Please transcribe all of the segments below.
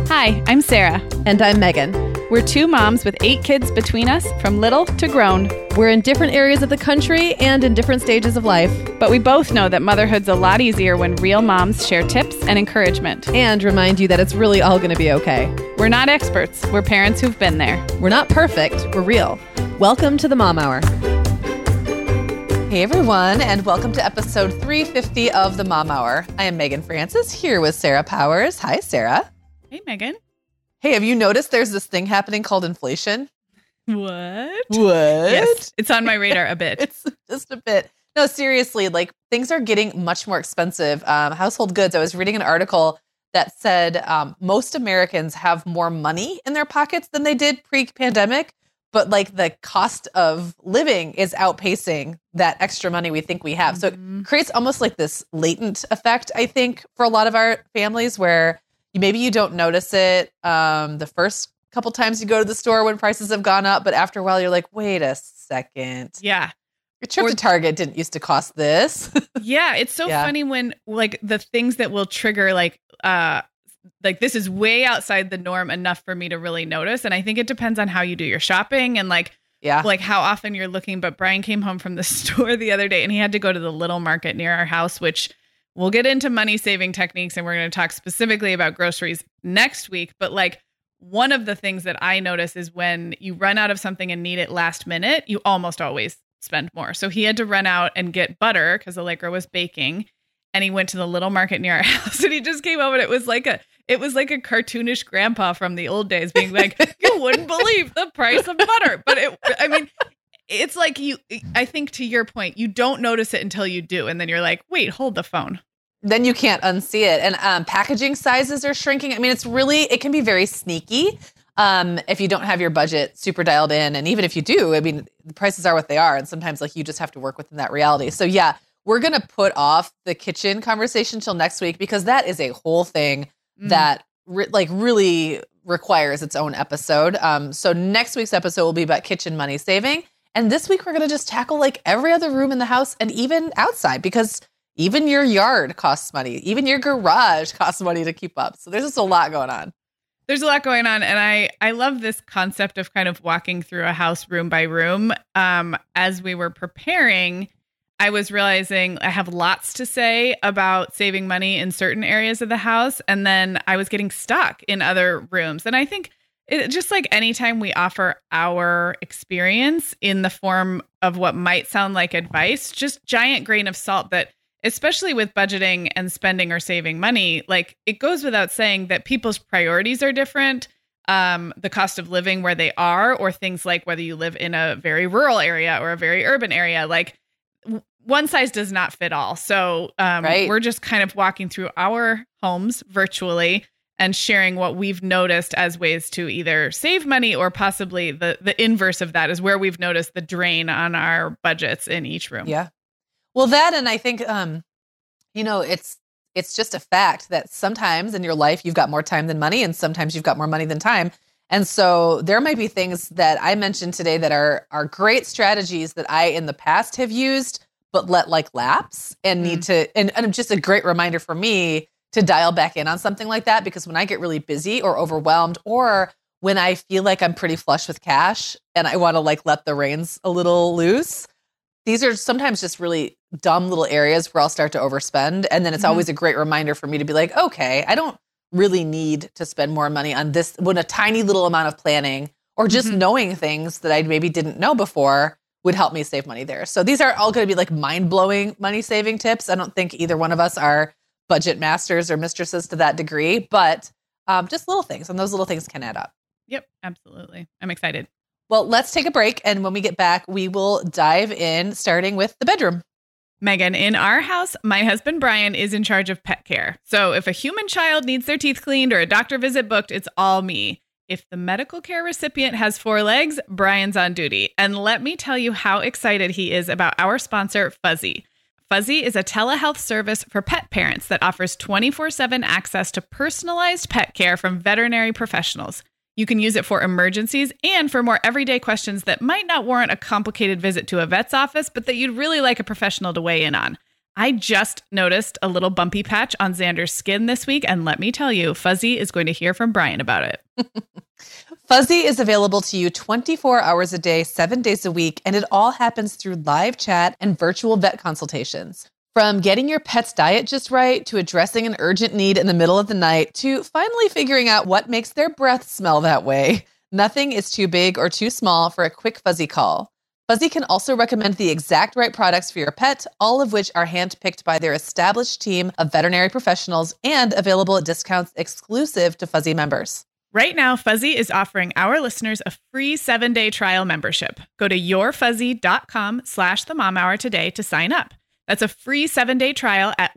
Hi, I'm Sarah. And I'm Megan. We're two moms with 8 kids between us, from little to grown. We're in different areas of the country and in different stages of life. But we both know that motherhood's a lot easier when real moms share tips and encouragement. And remind you that it's really all going to be okay. We're not experts. We're parents who've been there. We're not perfect. We're real. Welcome to the Mom Hour. Hey everyone, and welcome to episode 350 of the Mom Hour. I am Megan Francis, here with Sarah Powers. Hi, Sarah. Hey, Megan. Hey, have you noticed there's this thing happening called inflation? What? Yes, it's on my radar a bit. It's just a bit. No, seriously, like things are getting much more expensive. Household goods. I was reading an article that said most Americans have more money in their pockets than they did pre-pandemic, but like the cost of living is outpacing that extra money we think we have. So it creates almost like this latent effect, I think, for a lot of our families where maybe you don't notice it the first couple times you go to the store when prices have gone up, but after a while you're like, wait a second. Yeah. Your trip to Target didn't used to cost this. Yeah, it's so funny when like the things that will trigger like this is way outside the norm enough for me to really notice. And I think it depends on how you do your shopping and like how often you're looking. But Brian came home from the store the other day and he had to go to the little market near our house, which we'll get into money saving techniques. And we're going to talk specifically about groceries next week. But like one of the things that I notice is when you run out of something and need it last minute, you almost always spend more. So he had to run out and get butter because Allegra was baking. And he went to the little market near our house and he just came home and it was like a cartoonish grandpa from the old days being like, you wouldn't believe the price of butter. But it's like I think to your point, you don't notice it until you do. And then you're like, wait, hold the phone. Then you can't unsee it. And packaging sizes are shrinking. I mean, it can be very sneaky if you don't have your budget super dialed in. And even if you do, I mean, the prices are what they are. And sometimes like you just have to work within that reality. So yeah, we're going to put off the kitchen conversation till next week because that is a whole thing that really requires its own episode. So next week's episode will be about kitchen money saving. And this week we're going to just tackle like every other room in the house and even outside because even your yard costs money. Even your garage costs money to keep up. So there's just a lot going on. There's a lot going on. And I love this concept of kind of walking through a house room by room. As we were preparing, I was realizing I have lots to say about saving money in certain areas of the house. And then I was getting stuck in other rooms. And I think just like anytime we offer our experience in the form of what might sound like advice, just giant grain of salt that especially with budgeting and spending or saving money, like it goes without saying that people's priorities are different. The cost of living where they are, or things like whether you live in a very rural area or a very urban area, like one size does not fit all. So we're just kind of walking through our homes virtually and sharing what we've noticed as ways to either save money or possibly the inverse of that is where we've noticed the drain on our budgets in each room. Yeah. Well, that, and I think, it's just a fact that sometimes in your life, you've got more time than money, and sometimes you've got more money than time. And so there might be things that I mentioned today that are great strategies that I in the past have used, but let like lapse and need to, and just a great reminder for me to dial back in on something like that, because when I get really busy or overwhelmed, or when I feel like I'm pretty flush with cash and I want to like let the reins a little loose, these are sometimes just really dumb little areas where I'll start to overspend. And then it's always a great reminder for me to be like, okay, I don't really need to spend more money on this when a tiny little amount of planning or just knowing things that I maybe didn't know before would help me save money there. So these are all going to be like mind-blowing money saving tips. I don't think either one of us are budget masters or mistresses to that degree, but just little things. And those little things can add up. Yep, absolutely. I'm excited. Well, let's take a break. And when we get back, we will dive in, starting with the bedroom. Megan, in our house, my husband, Brian, is in charge of pet care. So if a human child needs their teeth cleaned or a doctor visit booked, it's all me. If the medical care recipient has 4 legs, Brian's on duty. And let me tell you how excited he is about our sponsor, Fuzzy. Fuzzy is a telehealth service for pet parents that offers 24/7 access to personalized pet care from veterinary professionals. You can use it for emergencies and for more everyday questions that might not warrant a complicated visit to a vet's office, but that you'd really like a professional to weigh in on. I just noticed a little bumpy patch on Xander's skin this week, and let me tell you, Fuzzy is going to hear from Brian about it. Fuzzy is available to you 24 hours a day, 7 days a week, and it all happens through live chat and virtual vet consultations. From getting your pet's diet just right, to addressing an urgent need in the middle of the night, to finally figuring out what makes their breath smell that way, nothing is too big or too small for a quick Fuzzy call. Fuzzy can also recommend the exact right products for your pet, all of which are handpicked by their established team of veterinary professionals and available at discounts exclusive to Fuzzy members. Right now, Fuzzy is offering our listeners a free 7-day trial membership. Go to yourfuzzy.com/themomhour today to sign up. That's a free 7-day trial at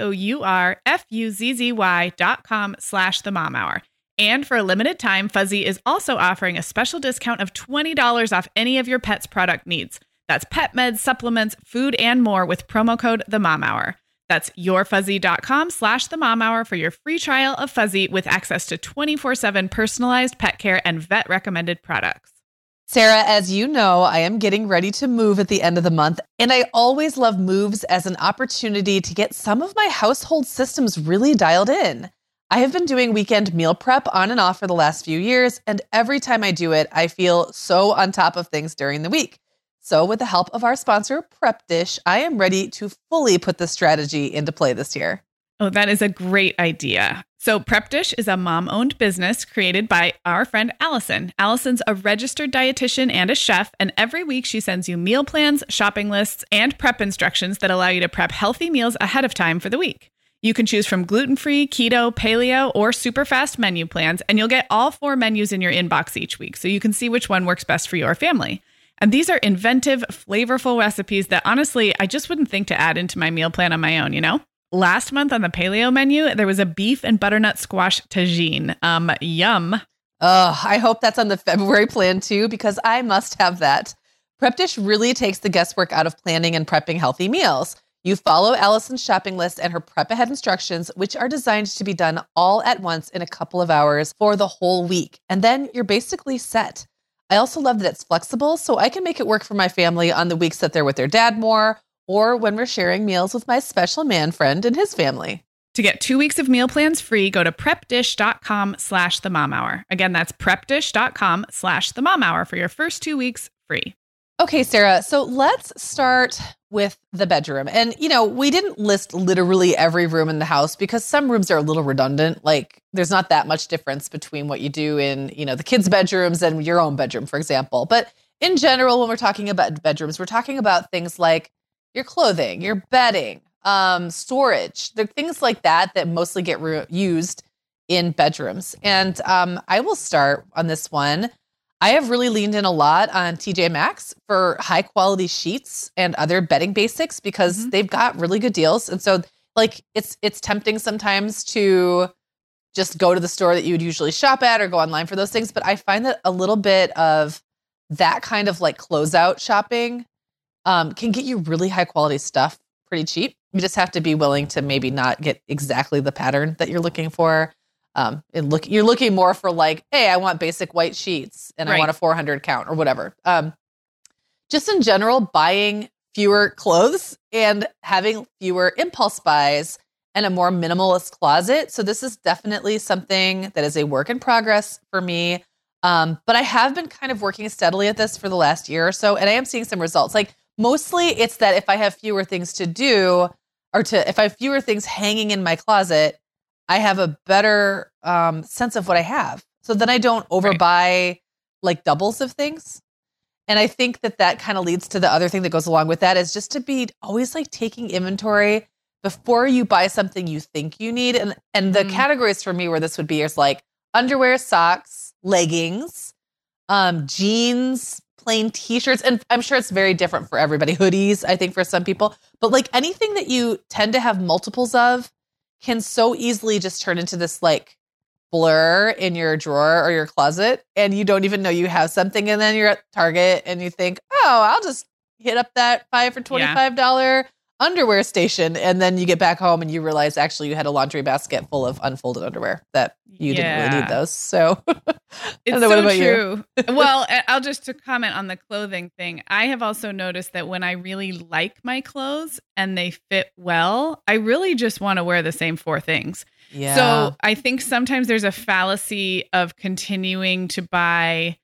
yourfuzzy.com/themomhour. And for a limited time, Fuzzy is also offering a special discount of $20 off any of your pet's product needs. That's pet meds, supplements, food, and more with promo code TheMomHour. That's yourfuzzy.com/themomhour for your free trial of Fuzzy with access to 24/7 personalized pet care and vet recommended products. Sarah, as you know, I am getting ready to move at the end of the month, and I always love moves as an opportunity to get some of my household systems really dialed in. I have been doing weekend meal prep on and off for the last few years, and every time I do it, I feel so on top of things during the week. So with the help of our sponsor, Prep Dish, I am ready to fully put this strategy into play this year. Oh, that is a great idea. So Prep Dish is a mom-owned business created by our friend Allison. Allison's a registered dietitian and a chef, and every week she sends you meal plans, shopping lists, and prep instructions that allow you to prep healthy meals ahead of time for the week. You can choose from gluten-free, keto, paleo, or super fast menu plans, and you'll get all 4 menus in your inbox each week, so you can see which one works best for your family. And these are inventive, flavorful recipes that honestly, I just wouldn't think to add into my meal plan on my own, you know? Last month on the paleo menu, there was a beef and butternut squash tagine. Yum. I hope that's on the February plan too, because I must have that. Prep Dish really takes the guesswork out of planning and prepping healthy meals. You follow Allison's shopping list and her prep ahead instructions, which are designed to be done all at once in a couple of hours for the whole week. And then you're basically set. I also love that it's flexible, so I can make it work for my family on the weeks that they're with their dad more, or when we're sharing meals with my special man friend and his family. To get 2 weeks of meal plans free, go to prepdish.com/themomhour. Again, that's prepdish.com/themomhour for your first 2 weeks free. Okay, Sarah, so let's start with the bedroom. And, you know, we didn't list literally every room in the house because some rooms are a little redundant. Like there's not that much difference between what you do in, you know, the kids' bedrooms and your own bedroom, for example. But in general, when we're talking about bedrooms, we're talking about things like your clothing, your bedding, storage, the things like that mostly get used in bedrooms. And I will start on this one. I have really leaned in a lot on TJ Maxx for high quality sheets and other bedding basics because they've got really good deals. And so like it's tempting sometimes to just go to the store that you would usually shop at or go online for those things. But I find that a little bit of that kind of like closeout shopping can get you really high quality stuff pretty cheap. You just have to be willing to maybe not get exactly the pattern that you're looking for. You're looking more for like, hey, I want basic white sheets and I want a 400 count or whatever. Just in general, buying fewer clothes and having fewer impulse buys and a more minimalist closet. So this is definitely something that is a work in progress for me. But I have been kind of working steadily at this for the last year or so, and I am seeing some results. Like mostly it's that if I have fewer things to do if I have fewer things hanging in my closet, I have a better sense of what I have. So then I don't overbuy like doubles of things. And I think that kind of leads to the other thing that goes along with that is just to be always like taking inventory before you buy something you think you need. And the categories for me where this would be is like underwear, socks, leggings, jeans, plain t-shirts. And I'm sure it's very different for everybody. Hoodies, I think for some people, but like anything that you tend to have multiples of can so easily just turn into this like blur in your drawer or your closet. And you don't even know you have something. And then you're at Target and you think, oh, I'll just hit up that $5 for $25 underwear station, and then you get back home and you realize actually you had a laundry basket full of unfolded underwear that you didn't really need those. So it's so true. Well, I'll just to comment on the clothing thing. I have also noticed that when I really like my clothes and they fit well, I really just want to wear the same 4 things. Yeah. So I think sometimes there's a fallacy of continuing to buy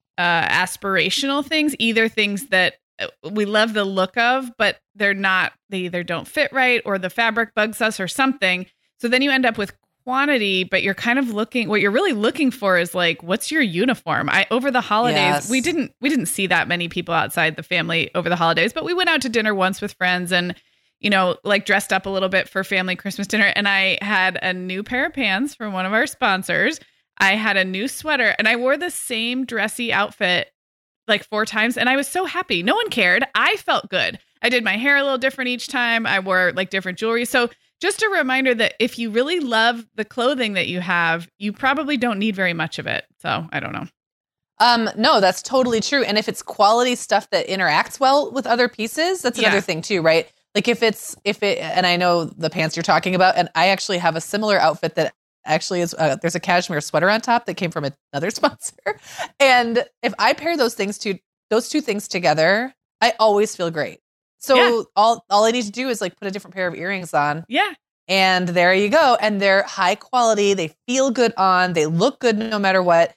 aspirational things, either things that we love the look of, but they either don't fit right or the fabric bugs us or something. So then you end up with quantity, but you're kind of what you're really looking for is like, what's your uniform? Over the holidays, we didn't see that many people outside the family over the holidays, but we went out to dinner once with friends and, like dressed up a little bit for family Christmas dinner. And I had a new pair of pants from one of our sponsors. I had a new sweater and I wore the same dressy outfit like 4 times. And I was so happy. No one cared. I felt good. I did my hair a little different each time. I wore like different jewelry. So just a reminder that if you really love the clothing that you have, you probably don't need very much of it. So I don't know. No, that's totally true. And if it's quality stuff that interacts well with other pieces, that's another thing too, right? Like if it, and I know the pants you're talking about, and I actually have a similar outfit that actually is, there's a cashmere sweater on top that came from another sponsor. And if I pair those two things together, I always feel great. So all I need to do is like put a different pair of earrings on. Yeah. And there you go. And they're high quality. They feel good on, they look good no matter what.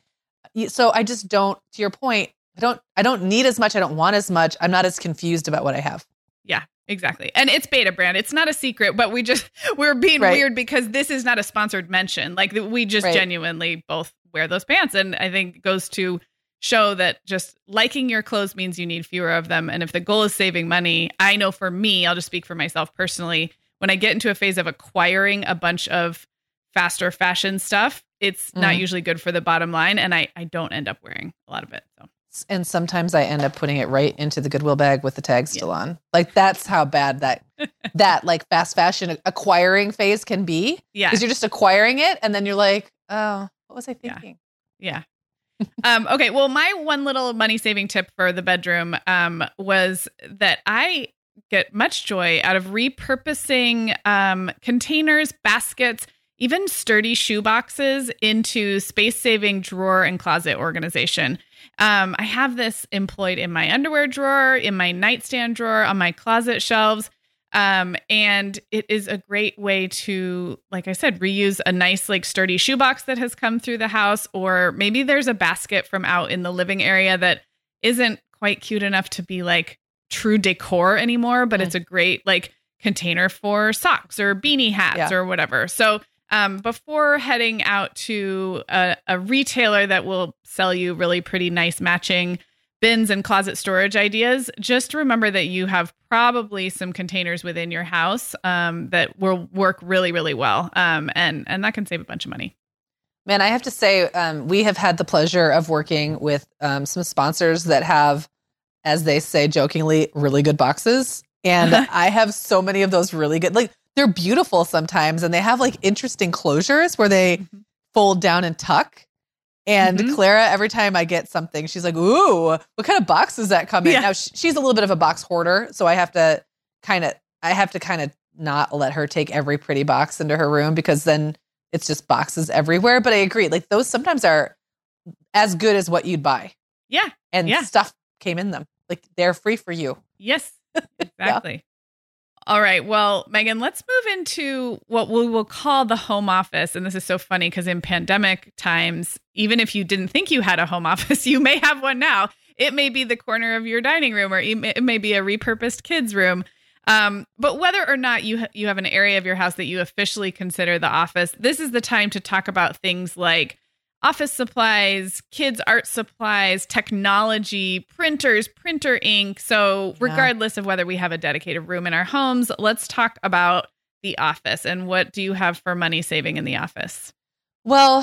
So I just don't, to your point, I don't need as much. I don't want as much. I'm not as confused about what I have. Yeah. Exactly. And it's Betabrand. It's not a secret, but we're being weird because this is not a sponsored mention. Like we just genuinely both wear those pants. And I think it goes to show that just liking your clothes means you need fewer of them. And if the goal is saving money, I know for me, I'll just speak for myself personally, when I get into a phase of acquiring a bunch of faster fashion stuff, it's not usually good for the bottom line. And I don't end up wearing a lot of it. So. And sometimes I end up putting it right into the Goodwill bag with the tag still on. Like that's how bad that like fast fashion acquiring phase can be. Yeah. Because you're just acquiring it and then you're like, oh, what was I thinking? Yeah. Okay. Well, my one little money saving tip for the bedroom was that I get much joy out of repurposing containers, baskets, even sturdy shoe boxes into space-saving drawer and closet organization. I have this employed in my underwear drawer, in my nightstand drawer, on my closet shelves. And it is a great way to, like I said, reuse a nice, like sturdy shoebox that has come through the house, or maybe there's a basket from out in the living area that isn't quite cute enough to be like true decor anymore, but it's a great like container for socks or beanie hats or whatever. So before heading out to a retailer that will sell you really pretty nice matching bins and closet storage ideas, just remember that you have probably some containers within your house that will work really, really well. And that can save a bunch of money. Man, I have to say, we have had the pleasure of working with some sponsors that have, as they say jokingly, really good boxes. And I have so many of those really good, like they're beautiful sometimes. And they have like interesting closures where they fold down and tuck. And Clara, every time I get something, she's like, ooh, what kind of box does that come in? Now she's a little bit of a box hoarder. So I have to kind of not let her take every pretty box into her room because then it's just boxes everywhere. But I agree. Like those sometimes are as good as what you'd buy. Yeah. And stuff came in them. Like they're free for you. Yes, exactly. All right. Well, Megan, let's move into what we will call the home office. And this is so funny because in pandemic times, even if you didn't think you had a home office, you may have one now. It may be the corner of your dining room, or it may be a repurposed kids' room. But whether or not you have an area of your house that you officially consider the office, this is the time to talk about things like office supplies, kids' art supplies, technology, printers, printer ink. So regardless of whether we have a dedicated room in our homes, let's talk about the office and what do you have for money saving in the office? Well,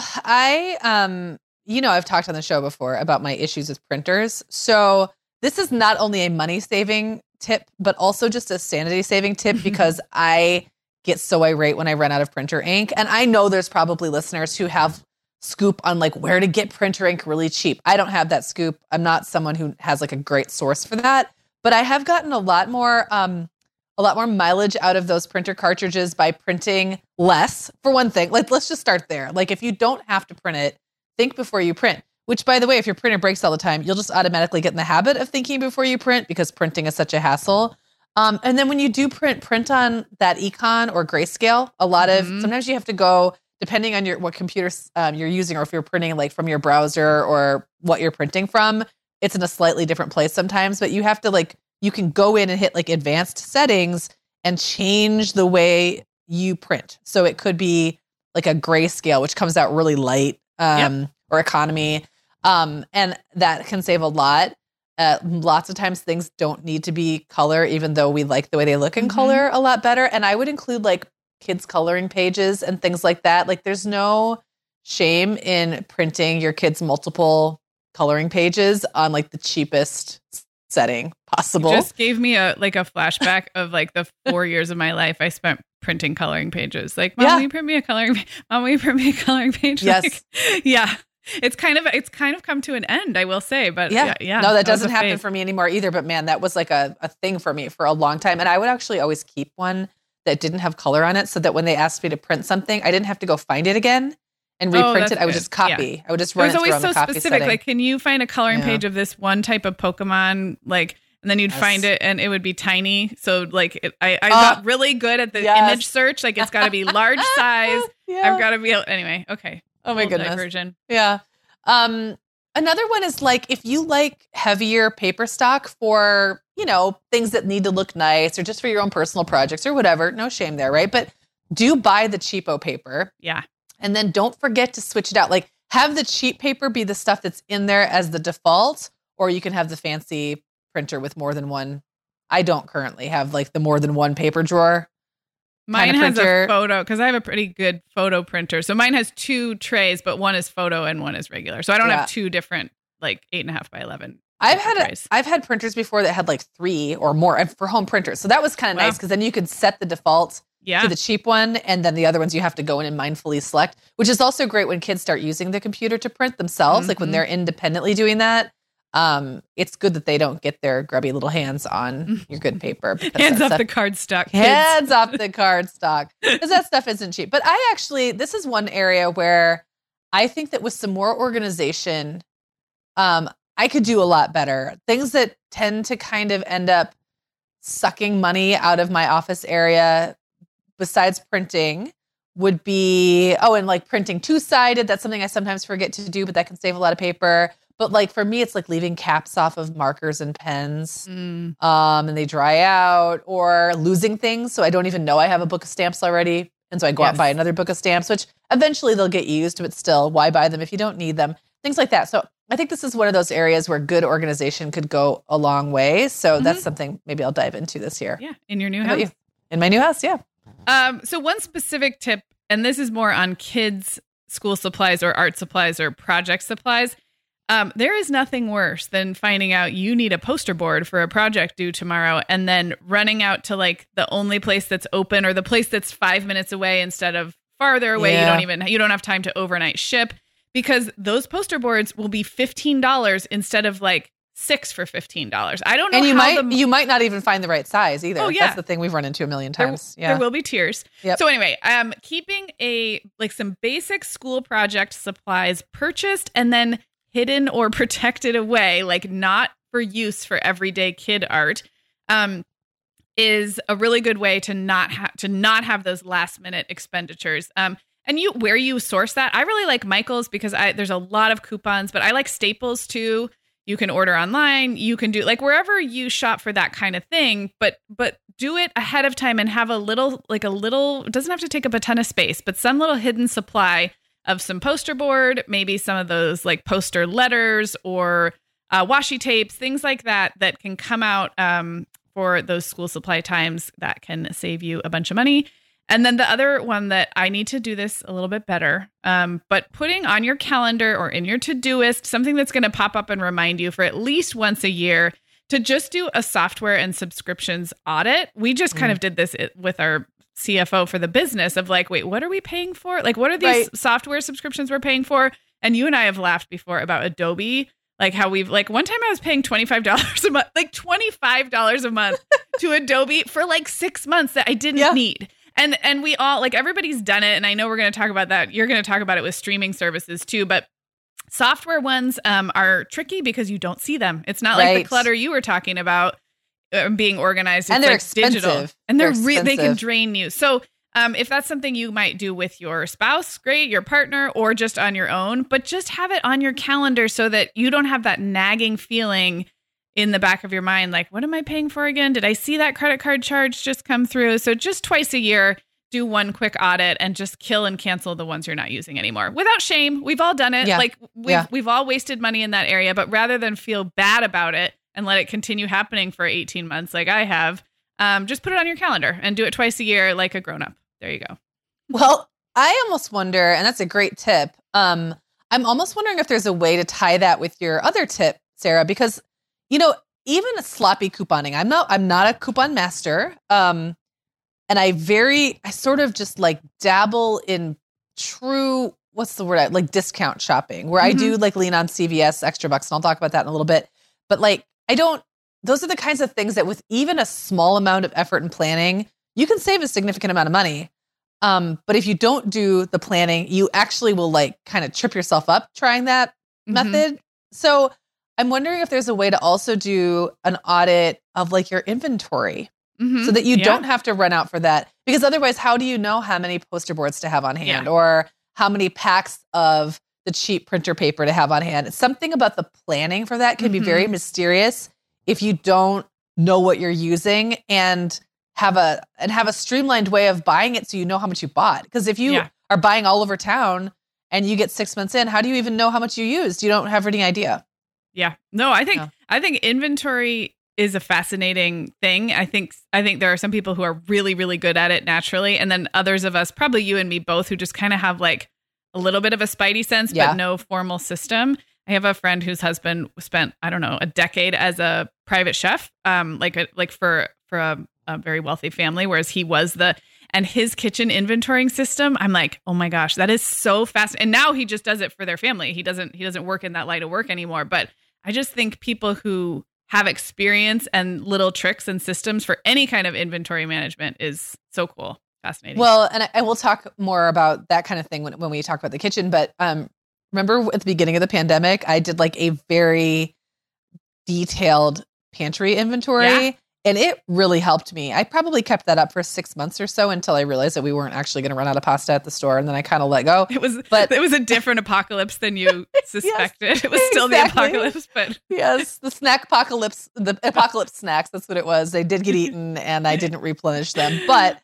I've talked on the show before about my issues with printers. So this is not only a money saving tip, but also just a sanity saving tip because I get so irate when I run out of printer ink. And I know there's probably listeners who have scoop on like where to get printer ink really cheap. I don't have that scoop. I'm not someone who has like a great source for that, but I have gotten a lot more a lot more mileage out of those printer cartridges by printing less, for one thing. Let's just start there. Like, if you don't have to print it, think before you print. Which, by the way, if your printer breaks all the time, you'll just automatically get in the habit of thinking before you print because printing is such a hassle. And then when you do print on that Econ or Grayscale. A lot of, sometimes you have to go, depending on what computer you're using, or if you're printing like from your browser or what you're printing from, it's in a slightly different place sometimes. But you have to you can go in and hit like advanced settings and change the way you print. So it could be like a Grayscale, which comes out really light, or economy. And that can save a lot. Lots of times things don't need to be color, even though we like the way they look in color a lot better. And I would include like kids coloring pages and things like that. Like, there's no shame in printing your kids multiple coloring pages on like the cheapest setting possible. You just gave me a flashback of like the 4 years of my life I spent printing coloring pages. Like, Mom, will you print me a coloring page? Mom, will you print me a coloring page? Yes. Like, yeah. It's kind of come to an end, I will say, but yeah. No, that doesn't happen for me anymore either. But man, that was like a thing for me for a long time. And I would actually always keep one that didn't have color on it, so that when they asked me to print something, I didn't have to go find it again and reprint it. I would just copy. Yeah. I would just run it through on the copy setting. It was always so specific. Like, can you find a coloring page of this one type of Pokemon? Like, and then you'd find it and it would be tiny. So like, I got really good at the image search. Like, it's got to be large size. I've got to be anyway. Okay. Oh my goodness. Diversion. Yeah. Another one is like, if you like heavier paper stock for, things that need to look nice or just for your own personal projects or whatever, no shame there, right? But do buy the cheapo paper. Yeah. And then don't forget to switch it out. Like, have the cheap paper be the stuff that's in there as the default, or you can have the fancy printer with more than one. I don't currently have like the more than one paper drawer. Mine has a photo, because I have a pretty good photo printer. So mine has two trays, but one is photo and one is regular. So I don't have two different, like 8.5 by 11. I've had printers before that had like 3 or more for home printers. So that was kind of nice, because then you could set the default to the cheap one, and then the other ones you have to go in and mindfully select, which is also great when kids start using the computer to print themselves. Like, when they're independently doing that. It's good that they don't get their grubby little hands on your good paper. Hands off the cardstock. Hands off the cardstock. Because that stuff isn't cheap. But this is one area where I think that with some more organization, I could do a lot better. Things that tend to kind of end up sucking money out of my office area, besides printing, would be, and like printing two-sided. That's something I sometimes forget to do, but that can save a lot of paper. But like, for me, it's like leaving caps off of markers and pens, and they dry out, or losing things. So I don't even know I have a book of stamps already. And so I go out and buy another book of stamps, which eventually they'll get used, but still, why buy them if you don't need them? Things like that. So I think this is one of those areas where good organization could go a long way. So that's something maybe I'll dive into this year. Yeah. In your new house. In my new house. Yeah. So one specific tip, and this is more on kids' school supplies or art supplies or project supplies. There is nothing worse than finding out you need a poster board for a project due tomorrow, and then running out to like the only place that's open, or the place that's 5 minutes away instead of farther away. Yeah. You don't have time to overnight ship, because those poster boards will be $15 instead of like 6 for $15. I don't know. And you might not even find the right size either. Oh, yeah. That's the thing we've run into a million times. There will be tears. Yep. So anyway, keeping some basic school project supplies purchased and then hidden or protected away, like not for use for everyday kid art, is a really good way to not have those last minute expenditures. And where you source that, I really like Michael's, because there's a lot of coupons, but I like Staples too. You can order online. You can do like wherever you shop for that kind of thing, but do it ahead of time and have a little, it doesn't have to take up a ton of space, but some little hidden supply of some poster board, maybe some of those like poster letters or washi tapes, things like that can come out for those school supply times that can save you a bunch of money. And then the other one that I need to do this a little bit better, but putting on your calendar or in your Todoist, something that's going to pop up and remind you for at least once a year to just do a software and subscriptions audit. We just kind of did this with our CFO for the business of like, wait, what are we paying for? Like, what are these software subscriptions we're paying for? And you and I have laughed before about Adobe. Like how we've like one time I was paying $25 a month, like $25 a month to Adobe for like 6 months that I didn't need. And we all like everybody's done it. And I know we're going to talk about that. You're going to talk about it with streaming services too. But software ones are tricky because you don't see them. It's not like the clutter you were talking about being organized. It's and they're like expensive. Digital. And they can drain you. So if that's something you might do with your spouse, great, your partner, or just on your own, but just have it on your calendar so that you don't have that nagging feeling in the back of your mind. Like, what am I paying for again? Did I see that credit card charge just come through? So just twice a year, do one quick audit and just kill and cancel the ones you're not using anymore without shame. We've all done it. Like we've all wasted money in that area, but rather than feel bad about it and let it continue happening for 18 months, like I have, just put it on your calendar and do it twice a year, like a grown-up. There you go. Well, I almost wonder, and that's a great tip. I'm almost wondering if there's a way to tie that with your other tip, Sarah, because, you know, even sloppy couponing, I'm not a coupon master. And I sort of just like dabble in true, what's the word? Like discount shopping where I do like lean on CVS extra bucks. And I'll talk about that in a little bit, but like, those are the kinds of things that with even a small amount of effort and planning, you can save a significant amount of money. But if you don't do the planning, you actually will like kind of trip yourself up trying that method. So I'm wondering if there's a way to also do an audit of like your inventory so that you don't have to run out for that. Because otherwise, how do you know how many poster boards to have on hand or how many packs of the cheap printer paper to have on hand? Something about the planning for that can be very mysterious if you don't know what you're using and have a streamlined way of buying it so you know how much you bought. Because if you are buying all over town and you get 6 months in, how do you even know how much you used? You don't have any idea. Yeah. No, I think inventory is a fascinating thing. I think there are some people who are really, really good at it naturally. And then others of us, probably you and me both, who just kind of have like a little bit of a spidey sense, but no formal system. I have a friend whose husband spent, I don't know, a decade as a private chef, for a very wealthy family, whereas he was and his kitchen inventorying system, I'm like, oh my gosh, that is so fast. And now he just does it for their family. He doesn't work in that line of work anymore. But I just think people who have experience and little tricks and systems for any kind of inventory management is so cool. Fascinating. Well, and I will talk more about that kind of thing when we talk about the kitchen. But remember at the beginning of the pandemic, I did like a very detailed pantry inventory. Yeah. And it really helped me. I probably kept that up for 6 months or so until I realized that we weren't actually going to run out of pasta at the store. And then I kind of let go. It was a different apocalypse than you suspected. Yes, it was still the apocalypse, but yes, the snack apocalypse, the apocalypse snacks. That's what it was. They did get eaten and I didn't replenish them. But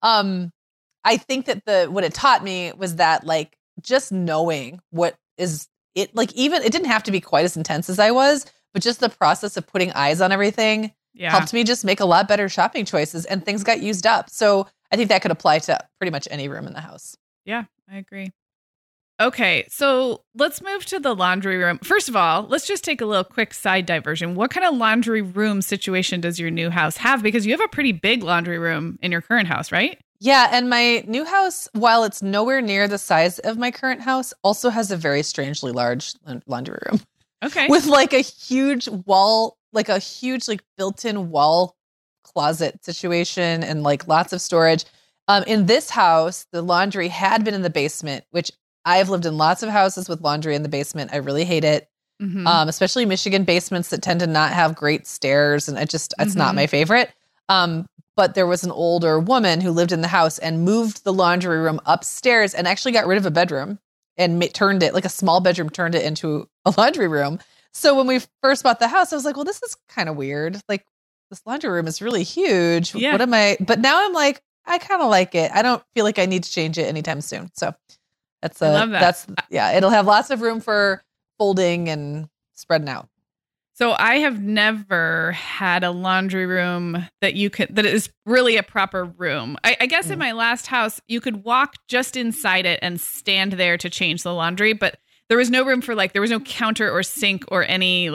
I think that what it taught me was that like just knowing what is it, like even it didn't have to be quite as intense as I was, but just the process of putting eyes on everything helped me just make a lot better shopping choices and things got used up. So I think that could apply to pretty much any room in the house. Yeah, I agree. Okay, so let's move to the laundry room. First of all, let's just take a little quick side diversion. What kind of laundry room situation does your new house have? Because you have a pretty big laundry room in your current house, right? Yeah, and my new house, while it's nowhere near the size of my current house, also has a very strangely large laundry room. Okay. With like a huge wall, like a huge like built-in wall closet situation and like lots of storage. In this house, the laundry had been in the basement, which I've lived in lots of houses with laundry in the basement. I really hate it. Especially Michigan basements that tend to not have great stairs. And it's not my favorite. But there was an older woman who lived in the house and moved the laundry room upstairs and actually got rid of a bedroom and turned it, like a small bedroom, turned it into a laundry room. So when we first bought the house, I was like, well, this is kind of weird. Like this laundry room is really huge. Yeah. But now I'm like, I kind of like it. I don't feel like I need to change it anytime soon. So I love that. It'll have lots of room for folding and spreading out. So I have never had a laundry room that is really a proper room. I guess in my last house, you could walk just inside it and stand there to change the laundry, but there was no room for there was no counter or sink or any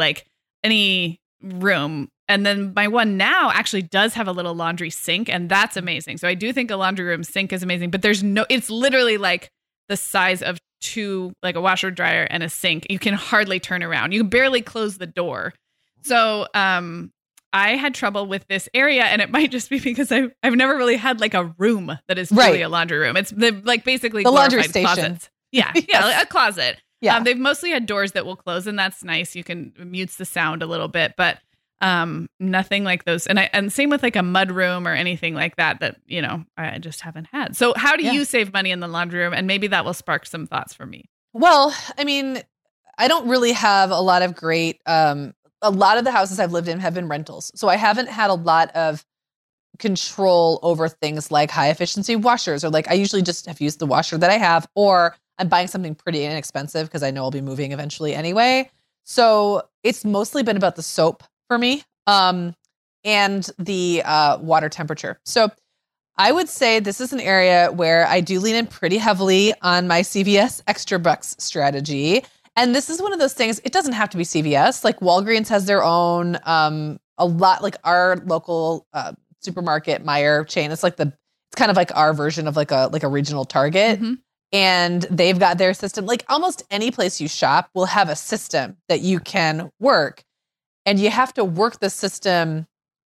room. And then my one now actually does have a little laundry sink, and that's amazing. So I do think a laundry room sink is amazing, but it's literally like the size of like a washer, dryer, and a sink. You can hardly turn around. You can barely close the door. So I had trouble with this area, and it might just be because I've never really had like a room that is truly a laundry room. It's basically the laundry station. Closets. Yeah, yeah, a closet. Yeah. They've mostly had doors that will close, and that's nice. You can mutes the sound a little bit, but nothing like those. And same with like a mud room or anything like that I just haven't had. So how do you save money in the laundry room? And maybe that will spark some thoughts for me. Well, I mean, I don't really have a lot of great, a lot of the houses I've lived in have been rentals. So I haven't had a lot of control over things like high efficiency washers, or like I usually just have used the washer that I have, or I'm buying something pretty inexpensive because I know I'll be moving eventually anyway. So it's mostly been about the soap for me, and the water temperature. So I would say this is an area where I do lean in pretty heavily on my CVS Extra Bucks strategy. And this is one of those things, it doesn't have to be CVS. Like Walgreens has their own, a lot, like our local supermarket, Meijer chain. It's kind of like our version of like a regional Target. Mm-hmm. And they've got their system. Like almost any place you shop will have a system that you can work. And you have to work the system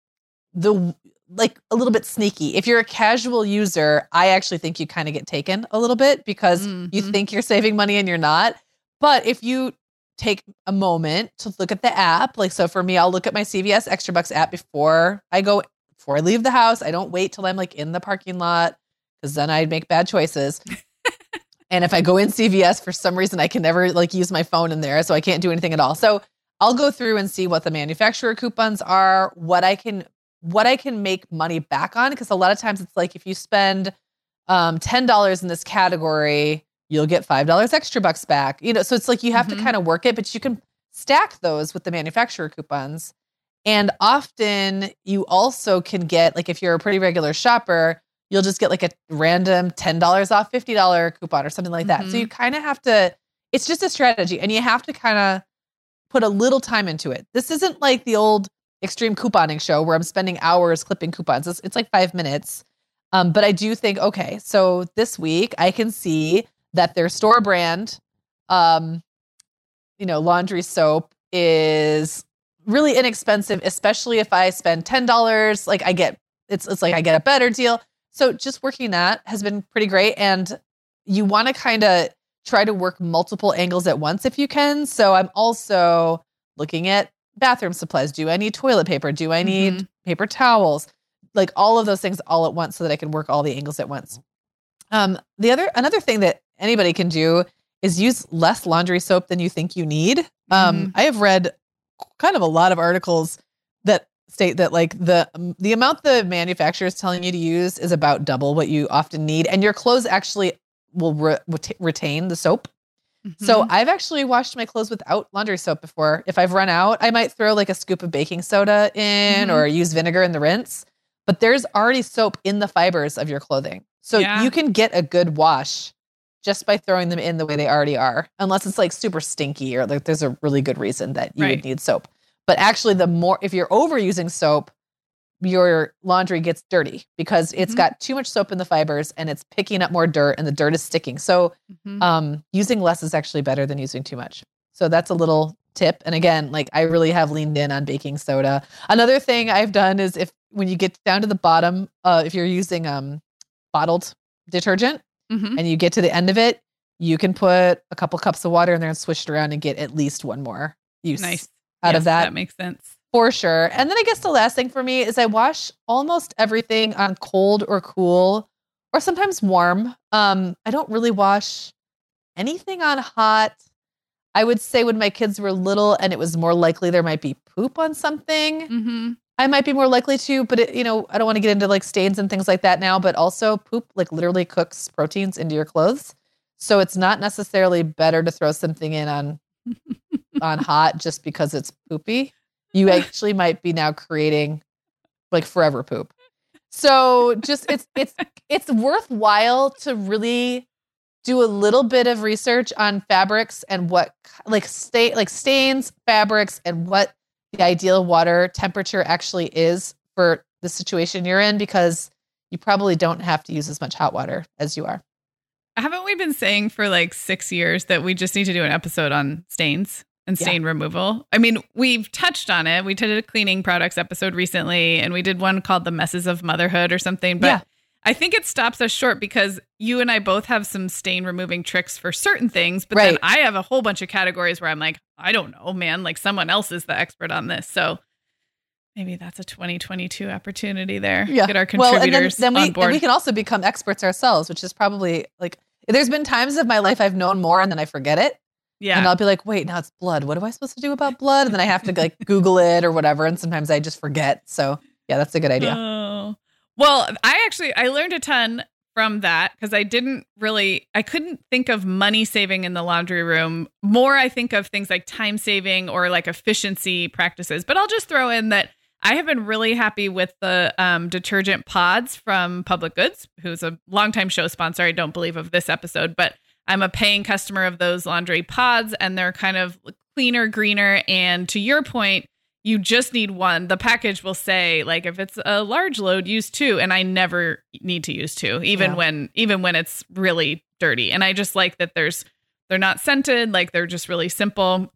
like a little bit sneaky. If you're a casual user, I actually think you kind of get taken a little bit because you think you're saving money and you're not. But if you take a moment to look at the app, like, so for me, I'll look at my CVS Extra Bucks app before I leave the house. I don't wait till I'm like in the parking lot because then I'd make bad choices. And if I go in CVS, for some reason, I can never like use my phone in there. So I can't do anything at all. So I'll go through and see what the manufacturer coupons are, what I can make money back on. Because a lot of times it's like if you spend $10 in this category, you'll get $5 extra bucks back. So it's like you have to kind of work it, but you can stack those with the manufacturer coupons. And often you also can get, like if you're a pretty regular shopper, you'll just get like a random $10 off $50 coupon or something like that. So you kind of have to, it's just a strategy, and you have to kind of put a little time into it. This isn't like the old extreme couponing show where I'm spending hours clipping coupons. It's like 5 minutes. But I do think, okay, so this week I can see that their store brand, laundry soap is really inexpensive, especially if I spend $10. Like it's like I get a better deal. So just working that has been pretty great. And you want to kind of try to work multiple angles at once if you can. So I'm also looking at bathroom supplies. Do I need toilet paper? Do I need paper towels? Like all of those things all at once so that I can work all the angles at once. Another thing that anybody can do is use less laundry soap than you think you need. I have read kind of a lot of articles that state that like the amount the manufacturer is telling you to use is about double what you often need. And your clothes actually will retain the soap. So I've actually washed my clothes without laundry soap before. If I've run out, I might throw like a scoop of baking soda in or use vinegar in the rinse. But there's already soap in the fibers of your clothing. So you can get a good wash just by throwing them in the way they already are, unless it's like super stinky or like there's a really good reason that you would need soap. But actually if you're overusing soap, your laundry gets dirty because it's got too much soap in the fibers and it's picking up more dirt and the dirt is sticking. So using less is actually better than using too much. So that's a little tip. And again, like I really have leaned in on baking soda. Another thing I've done is when you get down to the bottom, if you're using bottled detergent and you get to the end of it, you can put a couple cups of water in there and swish it around and get at least one more use out of that. That makes sense. For sure. And then I guess the last thing for me is I wash almost everything on cold or cool or sometimes warm. I don't really wash anything on hot. I would say when my kids were little and it was more likely there might be poop on something, I might be more likely to, but I don't want to get into like stains and things like that now, but also poop like literally cooks proteins into your clothes. So it's not necessarily better to throw something in on hot just because it's poopy. You actually might be now creating like forever poop. So just it's worthwhile to really do a little bit of research on fabrics and what stains, fabrics, and what the ideal water temperature actually is for the situation you're in, because you probably don't have to use as much hot water as you are. haven't we been saying for like 6 years that we just need to do an episode on stains and stain removal? I mean, we've touched on it. We did a cleaning products episode recently, and we did one called The Messes of Motherhood or something. But I think it stops us short because you and I both have some stain removing tricks for certain things. But then I have a whole bunch of categories where I'm like, I don't know, man, like someone else is the expert on this. So maybe that's a 2022 opportunity there. Yeah. Get our contributors on board. And we can also become experts ourselves, which is probably like, there's been times of my life I've known more and then I forget it. Yeah. And I'll be like, wait, now it's blood. What am I supposed to do about blood? And then I have to like Google it or whatever. And sometimes I just forget. So yeah, that's a good idea. Oh. Well, I learned a ton from that because I couldn't think of money saving in the laundry room. More, I think of things like time saving or like efficiency practices. But I'll just throw in that I have been really happy with the detergent pods from Public Goods, who's a longtime show sponsor, I don't believe, of this episode, but I'm a paying customer of those laundry pods, and they're kind of cleaner, greener. And to your point, you just need one. The package will say, like, if it's a large load, use 2. And I never need to use 2, even when it's really dirty. And I just like that they're not scented, like they're just really simple.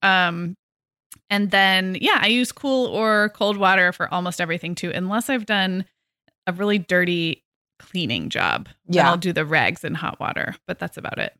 And then, I use cool or cold water for almost everything too, unless I've done a really dirty cleaning job. Then I'll do the rags in hot water, but that's about it.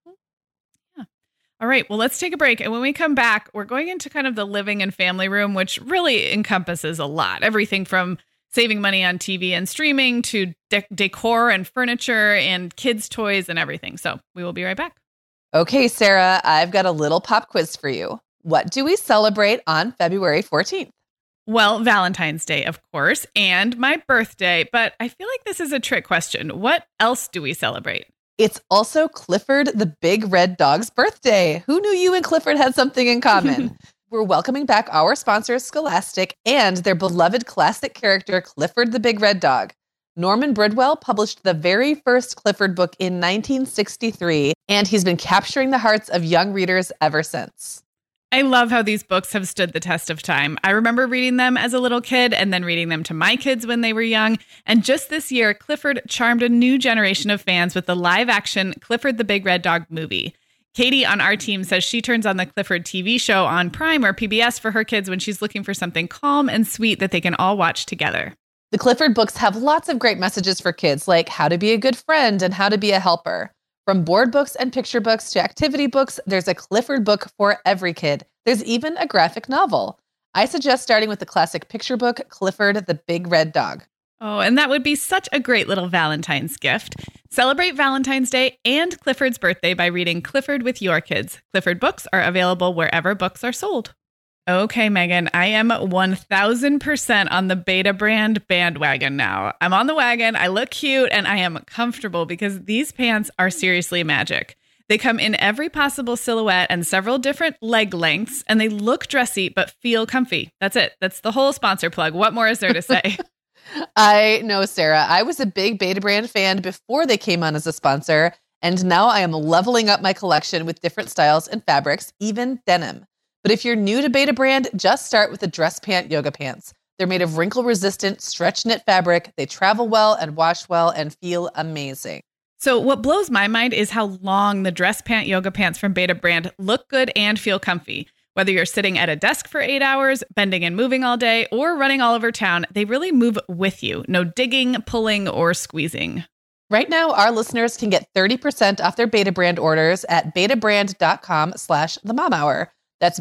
Yeah. All right. Well, let's take a break. And when we come back, we're going into kind of the living and family room, which really encompasses a lot. Everything from saving money on TV and streaming to decor and furniture and kids' toys and everything. So we will be right back. Okay, Sarah, I've got a little pop quiz for you. What do we celebrate on February 14th? Well, Valentine's Day, of course, and my birthday. But I feel like this is a trick question. What else do we celebrate? It's also Clifford the Big Red Dog's birthday. Who knew you and Clifford had something in common? We're welcoming back our sponsors, Scholastic, and their beloved classic character, Clifford the Big Red Dog. Norman Bridwell published the very first Clifford book in 1963, and he's been capturing the hearts of young readers ever since. I love how these books have stood the test of time. I remember reading them as a little kid and then reading them to my kids when they were young. And just this year, Clifford charmed a new generation of fans with the live-action Clifford the Big Red Dog movie. Katie on our team says she turns on the Clifford TV show on Prime or PBS for her kids when she's looking for something calm and sweet that they can all watch together. The Clifford books have lots of great messages for kids, like how to be a good friend and how to be a helper. From board books and picture books to activity books, there's a Clifford book for every kid. There's even a graphic novel. I suggest starting with the classic picture book, Clifford the Big Red Dog. Oh, and that would be such a great little Valentine's gift. Celebrate Valentine's Day and Clifford's birthday by reading Clifford with your kids. Clifford books are available wherever books are sold. Okay, Megan, I am 1000% on the Betabrand bandwagon now. I'm on the wagon, I look cute, and I am comfortable because these pants are seriously magic. They come in every possible silhouette and several different leg lengths, and they look dressy but feel comfy. That's it. That's the whole sponsor plug. What more is there to say? I know, Sarah. I was a big Betabrand fan before they came on as a sponsor, and now I am leveling up my collection with different styles and fabrics, even denim. But if you're new to Betabrand, just start with the dress pant yoga pants. They're made of wrinkle-resistant stretch knit fabric. They travel well and wash well and feel amazing. So what blows my mind is how long the dress pant yoga pants from Betabrand look good and feel comfy. Whether you're sitting at a desk for 8 hours, bending and moving all day, or running all over town, they really move with you. No digging, pulling, or squeezing. Right now, our listeners can get 30% off their Betabrand orders at betabrand.com/themomhour. That's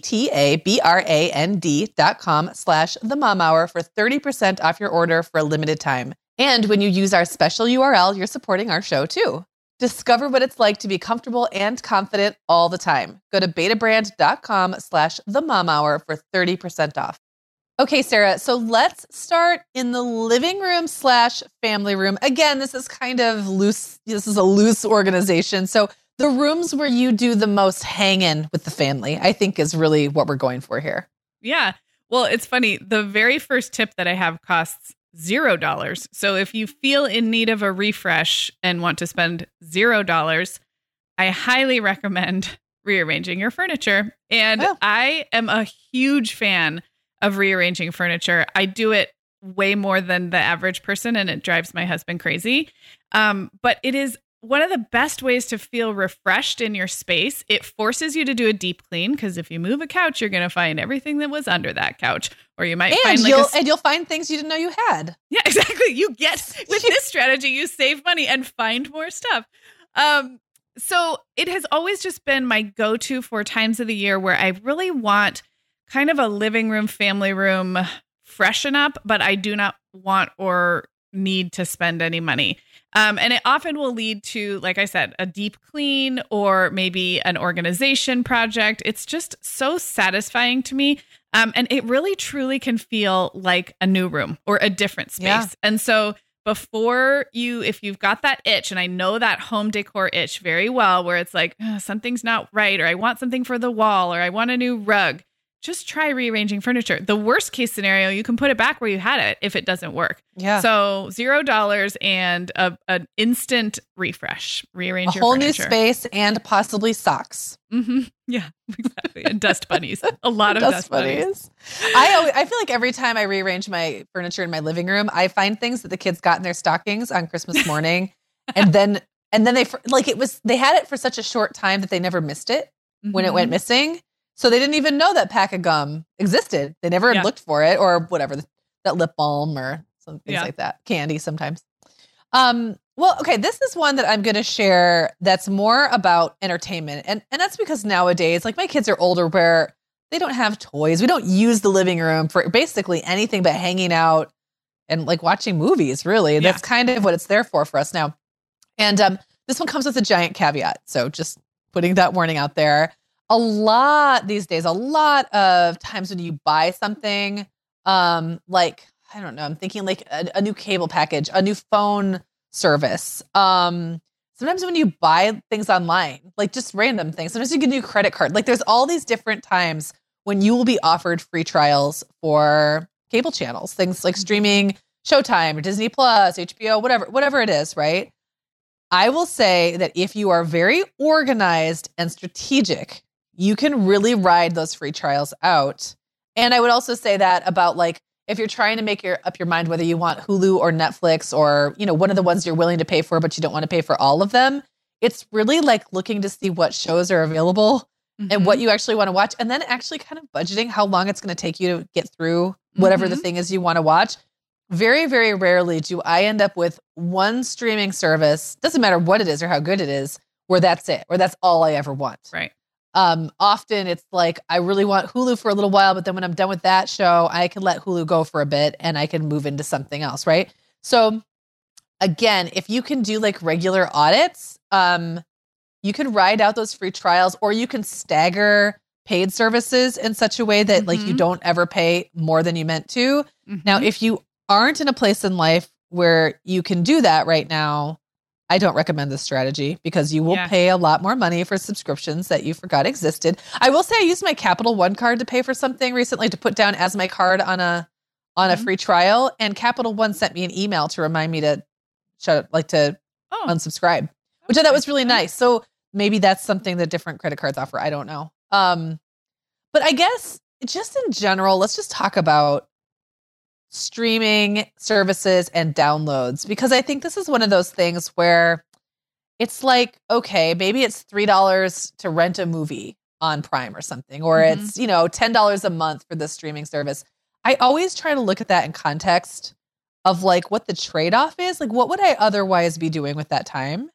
BETABRAND.com/themomhour for 30% off your order for a limited time. And when you use our special URL, you're supporting our show too. Discover what it's like to be comfortable and confident all the time. Go to betabrand.com/themomhour for 30% off. Okay, Sarah, so let's start in the living room / family room. Again, this is kind of loose. This is a loose organization. So the rooms where you do the most hanging with the family, I think is really what we're going for here. Yeah. Well, it's funny. The very first tip that I have costs $0. So if you feel in need of a refresh and want to spend $0, I highly recommend rearranging your furniture. And I am a huge fan of rearranging furniture. I do it way more than the average person, and it drives my husband crazy. But it is one of the best ways to feel refreshed in your space. It forces you to do a deep clean, because if you move a couch, you're going to find everything that was under that couch, or you might find you'll find things you didn't know you had. Yeah, exactly. You get with this strategy, you save money and find more stuff. So it has always just been my go-to for times of the year where I really want kind of a living room, family room freshen up, but I do not want or need to spend any money. And it often will lead to, like I said, a deep clean or maybe an organization project. It's just so satisfying to me. And it really truly can feel like a new room or a different space. Yeah. And so if you've got that itch, and I know that home decor itch very well, where it's like, something's not right, or I want something for the wall, or I want a new rug, just try rearranging furniture. The worst case scenario, you can put it back where you had it if it doesn't work. Yeah. So $0 and an instant refresh. Rearrange your whole furniture. New space and possibly socks. Mm-hmm. Yeah, exactly. And dust bunnies. A lot of dust bunnies. I feel like every time I rearrange my furniture in my living room, I find things that the kids got in their stockings on Christmas morning, and then they had it for such a short time that they never missed it when it went missing. So they didn't even know that pack of gum existed. They never had looked for it, or whatever, that lip balm or some things like that. Candy sometimes. Well, okay, this is one that I'm going to share that's more about entertainment. And that's because nowadays, like, my kids are older where they don't have toys. We don't use the living room for basically anything but hanging out and like watching movies, really. Yeah. That's kind of what it's there for us now. And this one comes with a giant caveat. So just putting that warning out there. A lot of times when you buy something, like, I don't know, I'm thinking like a new cable package, a new phone service. Sometimes when you buy things online, like just random things, sometimes you get a new credit card. Like, there's all these different times when you will be offered free trials for cable channels, things like streaming, Showtime or Disney Plus, HBO, whatever it is, right? I will say that if you are very organized and strategic, you can really ride those free trials out. And I would also say that about, like, if you're trying to make up your mind whether you want Hulu or Netflix or, one of the ones you're willing to pay for, but you don't want to pay for all of them, it's really like looking to see what shows are available and what you actually want to watch, and then actually kind of budgeting how long it's going to take you to get through whatever the thing is you want to watch. Very, very rarely do I end up with one streaming service, doesn't matter what it is or how good it is, where that's it, or that's all I ever want. Right. Often it's like, I really want Hulu for a little while, but then when I'm done with that show, I can let Hulu go for a bit and I can move into something else. Right. So again, if you can do like regular audits, you can ride out those free trials, or you can stagger paid services in such a way that like you don't ever pay more than you meant to. Now, if you aren't in a place in life where you can do that right now, I don't recommend this strategy, because you will pay a lot more money for subscriptions that you forgot existed. I will say I used my Capital One card to pay for something recently, to put down as my card on a free trial, and Capital One sent me an email to remind me to unsubscribe, which I thought was really nice. So maybe that's something that different credit cards offer. I don't know. But I guess just in general, let's just talk about streaming services and downloads, because I think this is one of those things where it's like, okay, maybe it's $3 to rent a movie on Prime or something, or it's, $10 a month for the streaming service. I always try to look at that in context of like what the trade-off is. Like, what would I otherwise be doing with that time?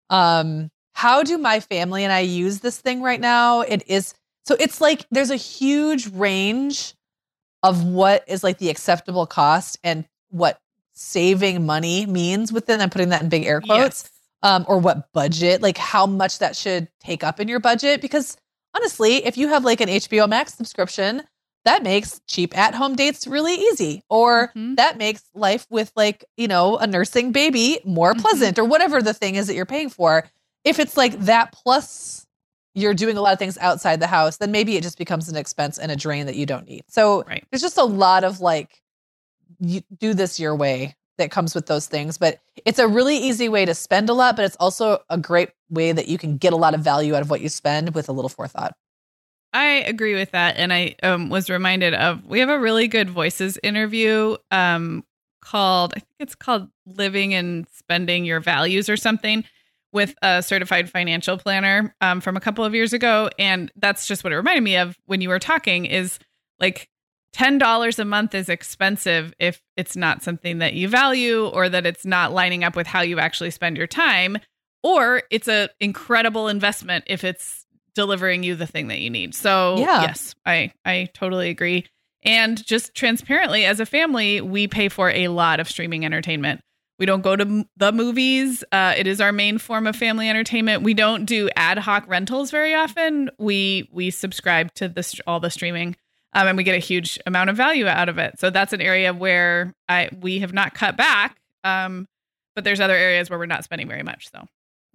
How do my family and I use this thing right now? It's like there's a huge range of what is like the acceptable cost and what saving money means within, I'm putting that in big air quotes, or what budget, like how much that should take up in your budget. Because honestly, if you have like an HBO Max subscription, that makes cheap at-home dates really easy, or that makes life with like, a nursing baby more pleasant, or whatever the thing is that you're paying for. If it's like that plus you're doing a lot of things outside the house, then maybe it just becomes an expense and a drain that you don't need. So there's just a lot of like, you do this your way that comes with those things. But it's a really easy way to spend a lot, but it's also a great way that you can get a lot of value out of what you spend with a little forethought. I agree with that. And I was reminded of, we have a really good Voices interview called Living and Spending Your Values or something, with a certified financial planner from a couple of years ago. And that's just what it reminded me of when you were talking is like $10 a month is expensive if it's not something that you value or that it's not lining up with how you actually spend your time, or it's an incredible investment if it's delivering you the thing that you need. So yes, I totally agree. And just transparently, as a family, we pay for a lot of streaming entertainment. We don't go to the movies. It is our main form of family entertainment. We don't do ad hoc rentals very often. We subscribe to all the streaming, and we get a huge amount of value out of it. So that's an area where we have not cut back, but there's other areas where we're not spending very much. So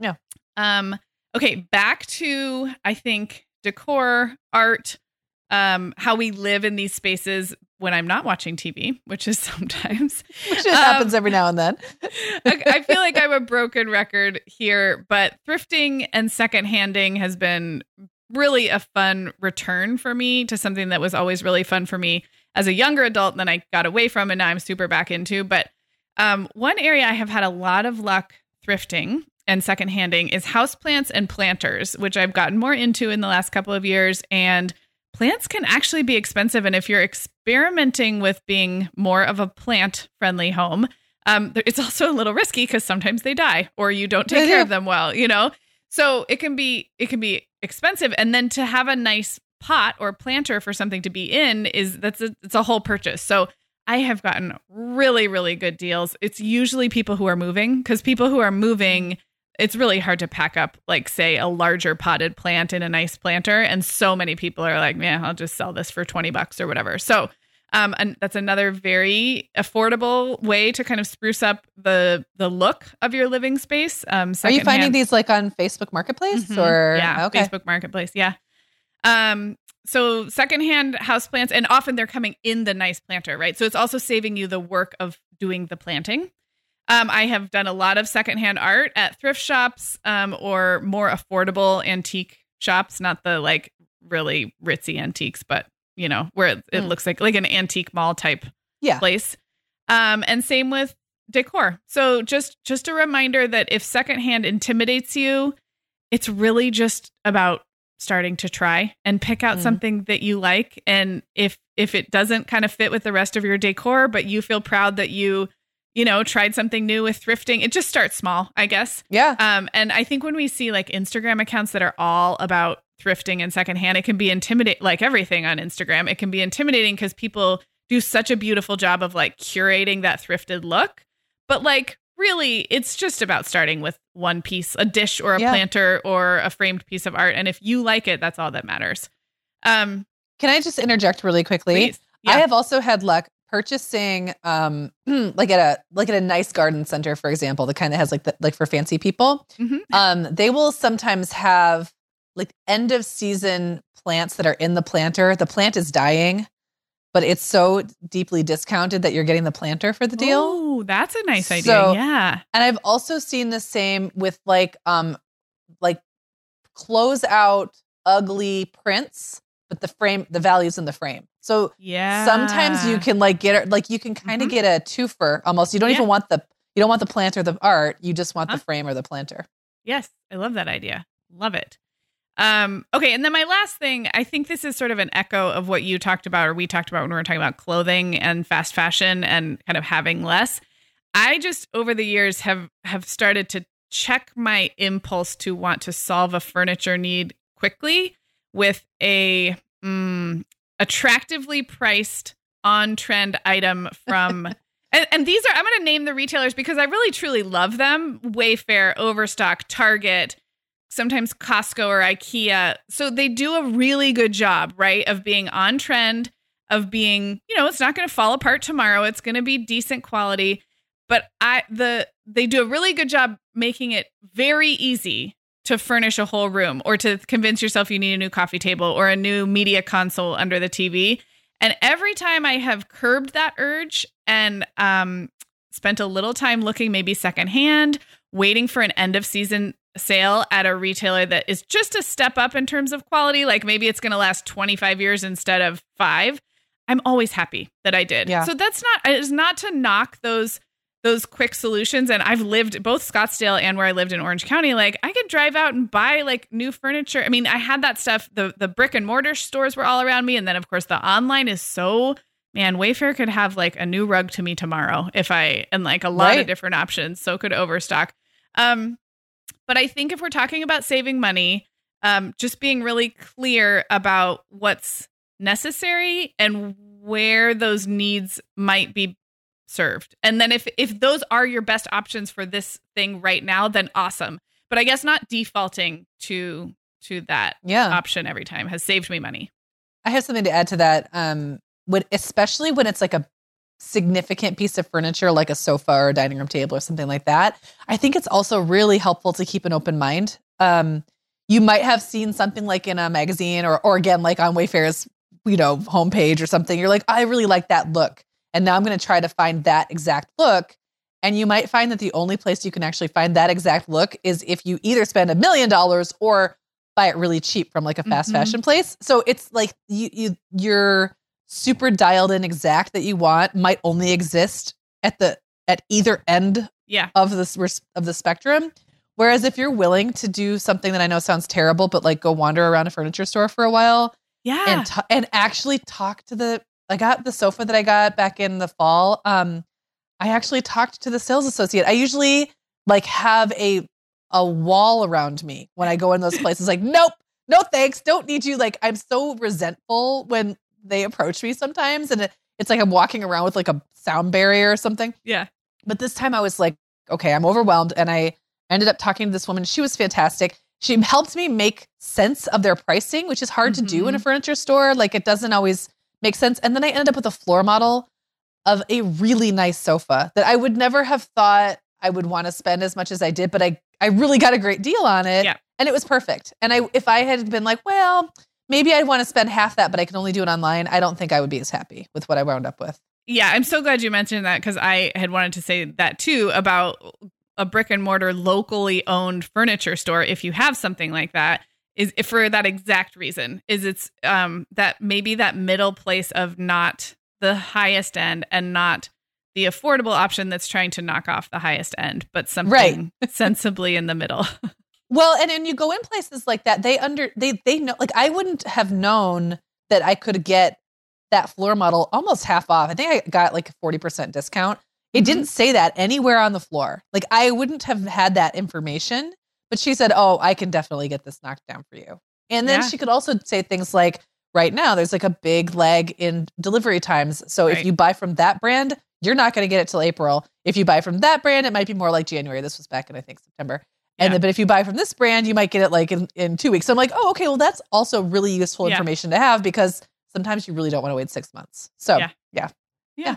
yeah. Okay, back to I think decor, art. How we live in these spaces when I'm not watching TV, which is sometimes. Which happens every now and then. I feel like I'm a broken record here, but thrifting and secondhanding has been really a fun return for me to something that was always really fun for me as a younger adult, and then I got away from and now I'm super back into. But one area I have had a lot of luck thrifting and secondhanding is houseplants and planters, which I've gotten more into in the last couple of years. And plants can actually be expensive. And if you're experimenting with being more of a plant-friendly home, it's also a little risky because sometimes they die or you don't take care of them well, you know? So it can be expensive. And then to have a nice pot or planter for something to be in it's a whole purchase. So I have gotten really, really good deals. It's usually people who are moving, because people who are moving, it's really hard to pack up, like, say, a larger potted plant in a nice planter. And so many people are like, man, I'll just sell this for $20 or whatever. So and that's another very affordable way to kind of spruce up the look of your living space. Are you finding these like on Facebook Marketplace? Mm-hmm. Or yeah, okay. Facebook Marketplace. Yeah. So secondhand houseplants, and often they're coming in the nice planter, right? So it's also saving you the work of doing the planting. I have done a lot of secondhand art at thrift shops or more affordable antique shops, not the like really ritzy antiques, but you know, where it looks like an antique mall type place. And same with decor. So just a reminder that if secondhand intimidates you, it's really just about starting to try and pick out something that you like. And if it doesn't kind of fit with the rest of your decor, but you feel proud that you tried something new with thrifting, it just starts small, I guess. Yeah. And I think when we see like Instagram accounts that are all about thrifting and secondhand, it can be intimidating, like everything on Instagram. It can be intimidating because people do such a beautiful job of like curating that thrifted look. But like, really, it's just about starting with one piece, a dish or a planter or a framed piece of art. And if you like it, that's all that matters. Can I just interject really quickly? Please. Yeah. I have also had luck purchasing like at a nice garden center, for example, the kind that has like for fancy people. Mm-hmm. They will sometimes have like end of season plants that are in the planter. The plant is dying, but it's so deeply discounted that you're getting the planter for the deal. Oh, that's a nice idea. Yeah. And I've also seen the same with like close out ugly prints, but the value's in the frame. So sometimes you can like you can kind of get a twofer almost. You don't even want the plant or the art. You just want the frame or the planter. Yes. I love that idea. Love it. Okay. And then my last thing, I think this is sort of an echo of what you talked about, or we talked about when we were talking about clothing and fast fashion and kind of having less. I just over the years have started to check my impulse to want to solve a furniture need quickly with a attractively priced on-trend item from and these are, I'm going to name the retailers because I really truly love them. Wayfair, Overstock, Target, sometimes Costco or IKEA. So they do a really good job, right, of being on trend, of being, it's not going to fall apart tomorrow. It's going to be decent quality. But they do a really good job making it very easy to furnish a whole room or to convince yourself you need a new coffee table or a new media console under the TV. And every time I have curbed that urge and spent a little time looking maybe secondhand, waiting for an end of season sale at a retailer that is just a step up in terms of quality, like maybe it's going to last 25 years instead of 5, I'm always happy that I did. Yeah. So it's not to knock those those quick solutions. And I've lived both Scottsdale and where I lived in Orange County. Like I could drive out and buy like new furniture. I mean, I had that stuff. The brick and mortar stores were all around me. And then of course the online is Wayfair could have like a new rug to me tomorrow and like a lot of different options. So could Overstock. But I think if we're talking about saving money, just being really clear about what's necessary and where those needs might be served. And then if those are your best options for this thing right now, then awesome. But I guess not defaulting to that option every time has saved me money. I have something to add to that. Especially when it's like a significant piece of furniture, like a sofa or a dining room table or something like that, I think it's also really helpful to keep an open mind. You might have seen something like in a magazine or again, like on Wayfair's, homepage or something. You're like, I really like that look. And now I'm going to try to find that exact look. And you might find that the only place you can actually find that exact look is if you either spend $1 million or buy it really cheap from like a fast fashion place. So it's like you're super dialed in exact that you want might only exist at either end of the spectrum. Whereas if you're willing to do something that I know sounds terrible, but like go wander around a furniture store for a while and actually talk to I got the sofa that I got back in the fall. I actually talked to the sales associate. I usually like have a wall around me when I go in those places. Like, nope, no thanks, don't need you. Like I'm so resentful when they approach me sometimes, and it's like I'm walking around with like a sound barrier or something. Yeah. But this time I was like, okay, I'm overwhelmed, and I ended up talking to this woman. She was fantastic. She helped me make sense of their pricing, which is hard to do in a furniture store. Like it doesn't always make sense. And then I ended up with a floor model of a really nice sofa that I would never have thought I would want to spend as much as I did, but I really got a great deal on it, and it was perfect. And if I had been like, well, maybe I'd want to spend half that, but I can only do it online, I don't think I would be as happy with what I wound up with. Yeah, I'm so glad you mentioned that because I had wanted to say that too about a brick and mortar locally owned furniture store. If you have something like that, is for that exact reason, it's that maybe that middle place of not the highest end and not the affordable option that's trying to knock off the highest end, but something sensibly in the middle. Well, and then you go in places like that, they know, like I wouldn't have known that I could get that floor model almost half off. I think I got like a 40% discount. It didn't say that anywhere on the floor. Like I wouldn't have had that information, but she said, oh, I can definitely get this knocked down for you. And then she could also say things like, right now, there's like a big lag in delivery times. So if you buy from that brand, you're not going to get it till April. If you buy from that brand, it might be more like January. This was back in, I think, September. And then, but if you buy from this brand, you might get it like in 2 weeks. So I'm like, oh, okay, well, that's also really useful information to have because sometimes you really don't want to wait 6 months. So yeah.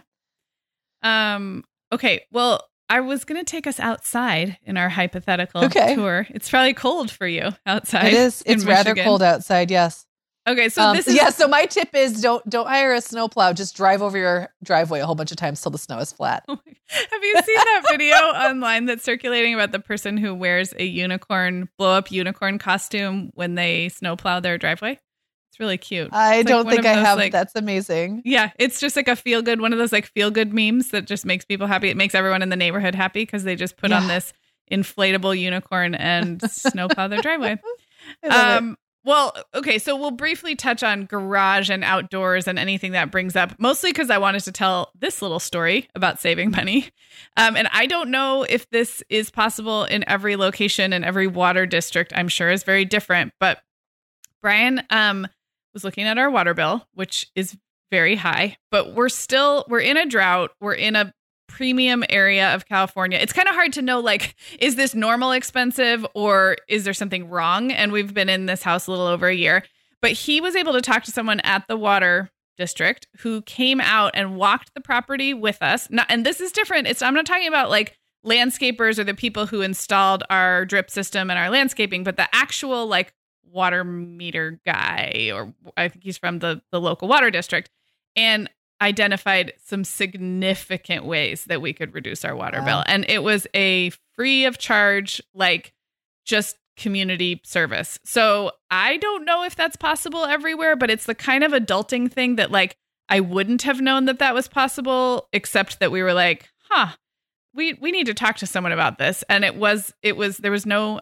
Okay. Well, I was going to take us outside in our hypothetical tour. It's probably cold for you outside. It is. It's rather cold outside. Yes. Okay. So this is So my tip is don't hire a snowplow. Just drive over your driveway a whole bunch of times till the snow is flat. Have you seen that video online that's circulating about the person who wears a blow up unicorn costume when they snowplow their driveway? It's really cute. I don't think I have. That's amazing. Yeah. It's just like one of those like feel good memes that just makes people happy. It makes everyone in the neighborhood happy because they just put on this inflatable unicorn and snowplow their driveway. Well, okay, so we'll briefly touch on garage and outdoors and anything that brings up, mostly because I wanted to tell this little story about saving money. And I don't know if this is possible in every location and every water district, I'm sure is very different. But Brian was looking at our water bill, which is very high, but we're in a drought. We're in a premium area of California. It's kind of hard to know, like, is this normal expensive or is there something wrong? And we've been in this house a little over a year, but he was able to talk to someone at the water district who came out and walked the property with us. And this is different. I'm not talking about like landscapers or the people who installed our drip system and our landscaping, but the actual like water meter guy, or I think he's from the local water district, and identified some significant ways that we could reduce our water bill. And it was a free of charge, like just community service. So I don't know if that's possible everywhere, but it's the kind of adulting thing that like I wouldn't have known that was possible, except that we were like, we need to talk to someone about this. And there was no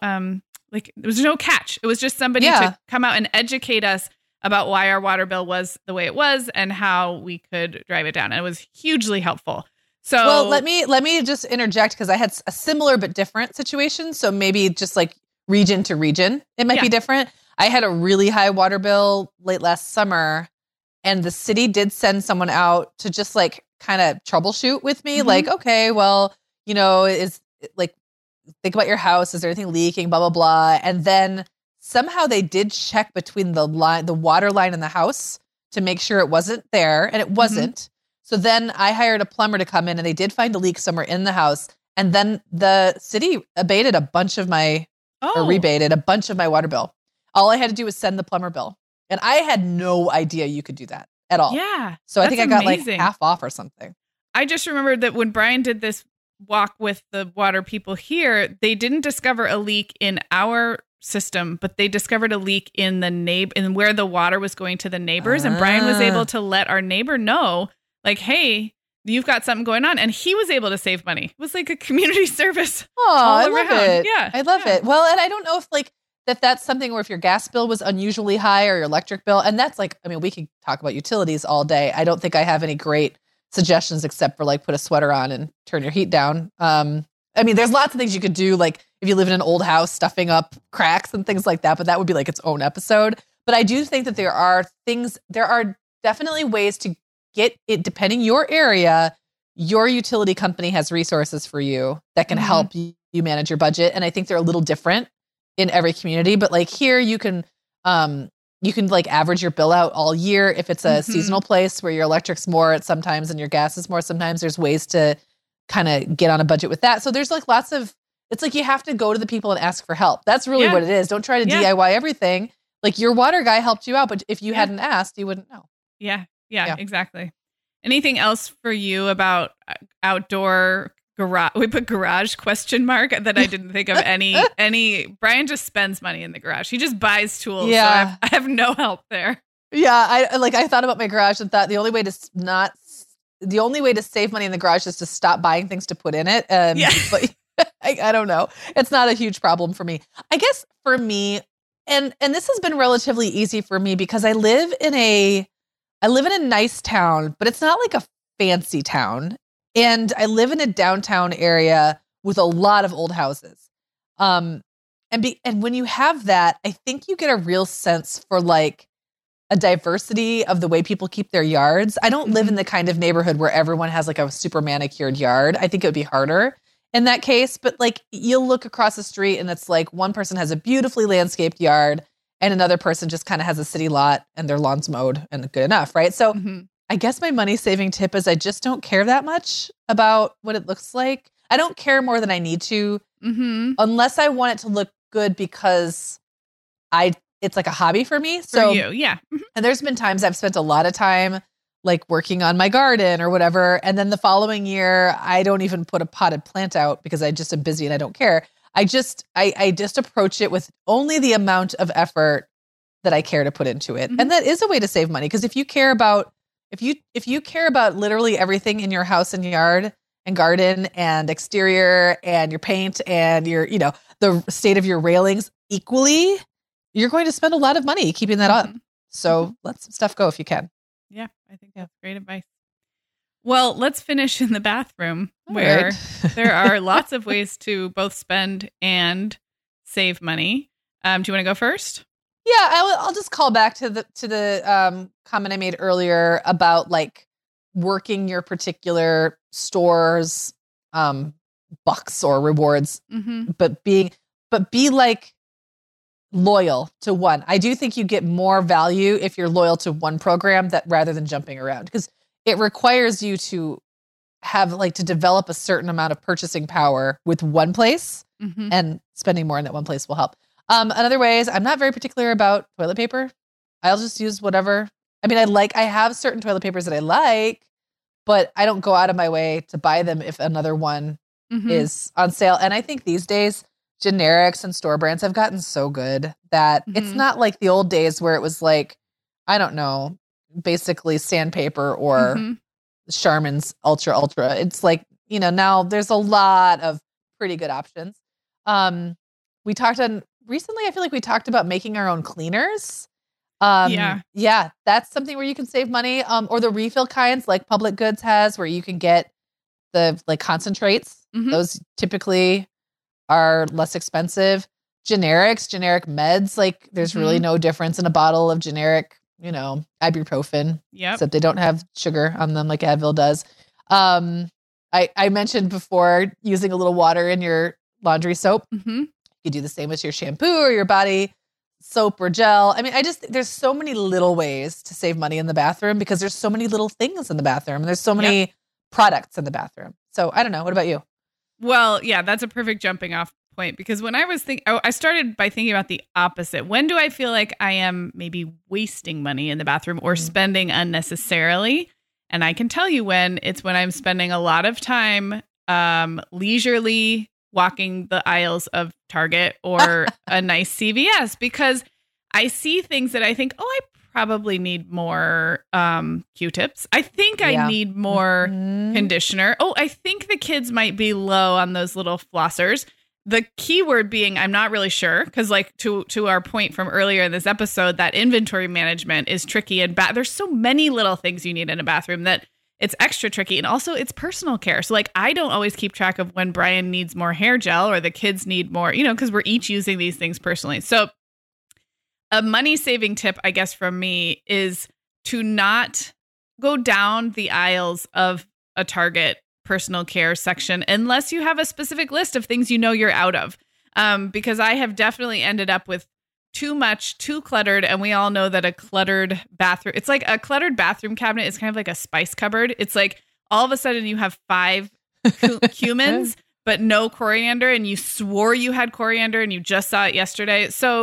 catch. It was just somebody to come out and educate us about why our water bill was the way it was and how we could drive it down. And it was hugely helpful. So, well, let me just interject because I had a similar but different situation. So maybe just like region to region, it might be different. I had a really high water bill late last summer, and the city did send someone out to just like kind of troubleshoot with me. Like, okay, well, is like, think about your house. Is there anything leaking? Blah, blah, blah. And then somehow they did check between the water line and the house to make sure it wasn't there, and it wasn't. So then I hired a plumber to come in, and they did find a leak somewhere in the house. And then the city abated a bunch of my, or rebated a bunch of my water bill. All I had to do was send the plumber bill. And I had no idea you could do that at all. Yeah. So I think I got like half off or something. I just remembered that when Brian did this walk with the water people here, they didn't discover a leak in our system, but they discovered a leak in in where the water was going to the neighbors. And Brian was able to let our neighbor know, like, hey, you've got something going on. And he was able to save money. It was like a community service. Oh, I love it. Yeah. I love it. Well, and I don't know if like that's something where if your gas bill was unusually high or your electric bill, and that's like, I mean, we could talk about utilities all day. I don't think I have any great suggestions except for like put a sweater on and turn your heat down. I mean, there's lots of things you could do, like if you live in an old house, stuffing up cracks and things like that, but that would be like its own episode. But I do think that there are definitely ways to get it, depending your area, your utility company has resources for you that can help you manage your budget. And I think they're a little different in every community, but like here you can like average your bill out all year. If it's a seasonal place where your electric's more at sometimes and your gas is more sometimes, there's ways to kind of get on a budget with that. So there's like it's like you have to go to the people and ask for help. That's really what it is. Don't try to DIY everything. Like your water guy helped you out, but if you hadn't asked, you wouldn't know. Yeah, exactly. Anything else for you about outdoor garage? We put garage ? That I didn't think of any. Brian just spends money in the garage. He just buys tools. Yeah. So I have no help there. Yeah. I thought about my garage and thought the only way to save money in the garage is to stop buying things to put in it. But I don't know. It's not a huge problem for me. I guess for me, and this has been relatively easy for me because I live in a nice town, but it's not like a fancy town. And I live in a downtown area with a lot of old houses. And when you have that, I think you get a real sense for like a diversity of the way people keep their yards. I don't live in the kind of neighborhood where everyone has like a super manicured yard. I think it would be harder in that case. But like you'll look across the street and it's like one person has a beautifully landscaped yard and another person just kind of has a city lot and their lawn's mowed and good enough, right? So I guess my money saving tip is I just don't care that much about what it looks like. I don't care more than I need to unless I want it to look good because it's like a hobby for me. So for you, yeah. And there's been times I've spent a lot of time like working on my garden or whatever. And then the following year, I don't even put a potted plant out because I just am busy and I don't care. I just approach it with only the amount of effort that I care to put into it. And that is a way to save money. Because if you care about literally everything in your house and yard and garden and exterior and your paint and your, the state of your railings equally, you're going to spend a lot of money keeping that up. So let some stuff go if you can. Yeah, I think that's great advice. Well, let's finish in the bathroom where there are lots of ways to both spend and save money. Do you want to go first? Yeah, I'll just call back to the comment I made earlier about like working your particular store's bucks or rewards, but be like loyal to one. I do think you get more value if you're loyal to one program that rather than jumping around, because it requires you to have to develop a certain amount of purchasing power with one place, and spending more in that one place will help. Another way is I'm not very particular about toilet paper. I'll just use whatever. I mean, I have certain toilet papers that I like, but I don't go out of my way to buy them if another one is on sale. And I think these days, generics and store brands have gotten so good that it's not like the old days where it was like, I don't know, basically sandpaper or Charmin's Ultra. It's like, now there's a lot of pretty good options. We talked on recently, I feel like we talked about making our own cleaners. Yeah, that's something where you can save money. Or the refill kinds like Public Goods has, where you can get the like concentrates. Mhm. Those typically are less expensive. Generic meds, like there's really no difference in a bottle of generic, ibuprofen. Yep. Except they don't have sugar on them like Advil does. I mentioned before using a little water in your laundry soap. Mm-hmm. You could do the same with your shampoo or your body soap or gel. I mean, there's so many little ways to save money in the bathroom because there's so many little things in the bathroom. And there's so many products in the bathroom. So I don't know. What about you? Well, yeah, that's a perfect jumping off point because when I was I started by thinking about the opposite. When do I feel like I am maybe wasting money in the bathroom or spending unnecessarily? And I can tell you when I'm spending a lot of time leisurely walking the aisles of Target or a nice CVS because I see things that I think, I probably need more Q-tips. I think I need more conditioner. I think the kids might be low on those little flossers. The keyword being, I'm not really sure because like to our point from earlier in this episode, that inventory management is tricky and there's so many little things you need in a bathroom that it's extra tricky. And also it's personal care. So like, I don't always keep track of when Brian needs more hair gel or the kids need more, because we're each using these things personally. So a money saving tip, I guess, from me is to not go down the aisles of a Target personal care section unless you have a specific list of things you're out of. Because I have definitely ended up with too cluttered. And we all know that a cluttered bathroom, it's like a cluttered bathroom cabinet is kind of like a spice cupboard. It's like all of a sudden you have 5 cumins, but no coriander. And you swore you had coriander and you just saw it yesterday. So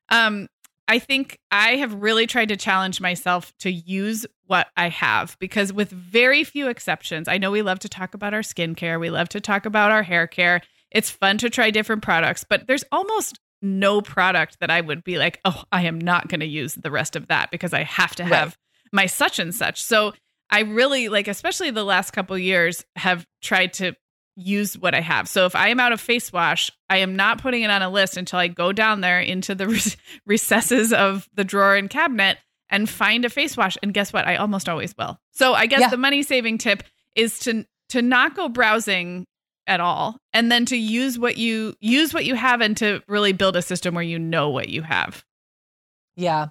I think I have really tried to challenge myself to use what I have because with very few exceptions, I know we love to talk about our skincare. We love to talk about our hair care. It's fun to try different products, but there's almost no product that I would be like, I am not going to use the rest of that because I have to have my such and such. So I really especially the last couple of years have tried to use what I have. So if I am out of face wash, I am not putting it on a list until I go down there into the recesses of the drawer and cabinet and find a face wash. And guess what? I almost always will. So I guess the money saving tip is to not go browsing at all. And then to use what you have and to really build a system where you know what you have. Yeah.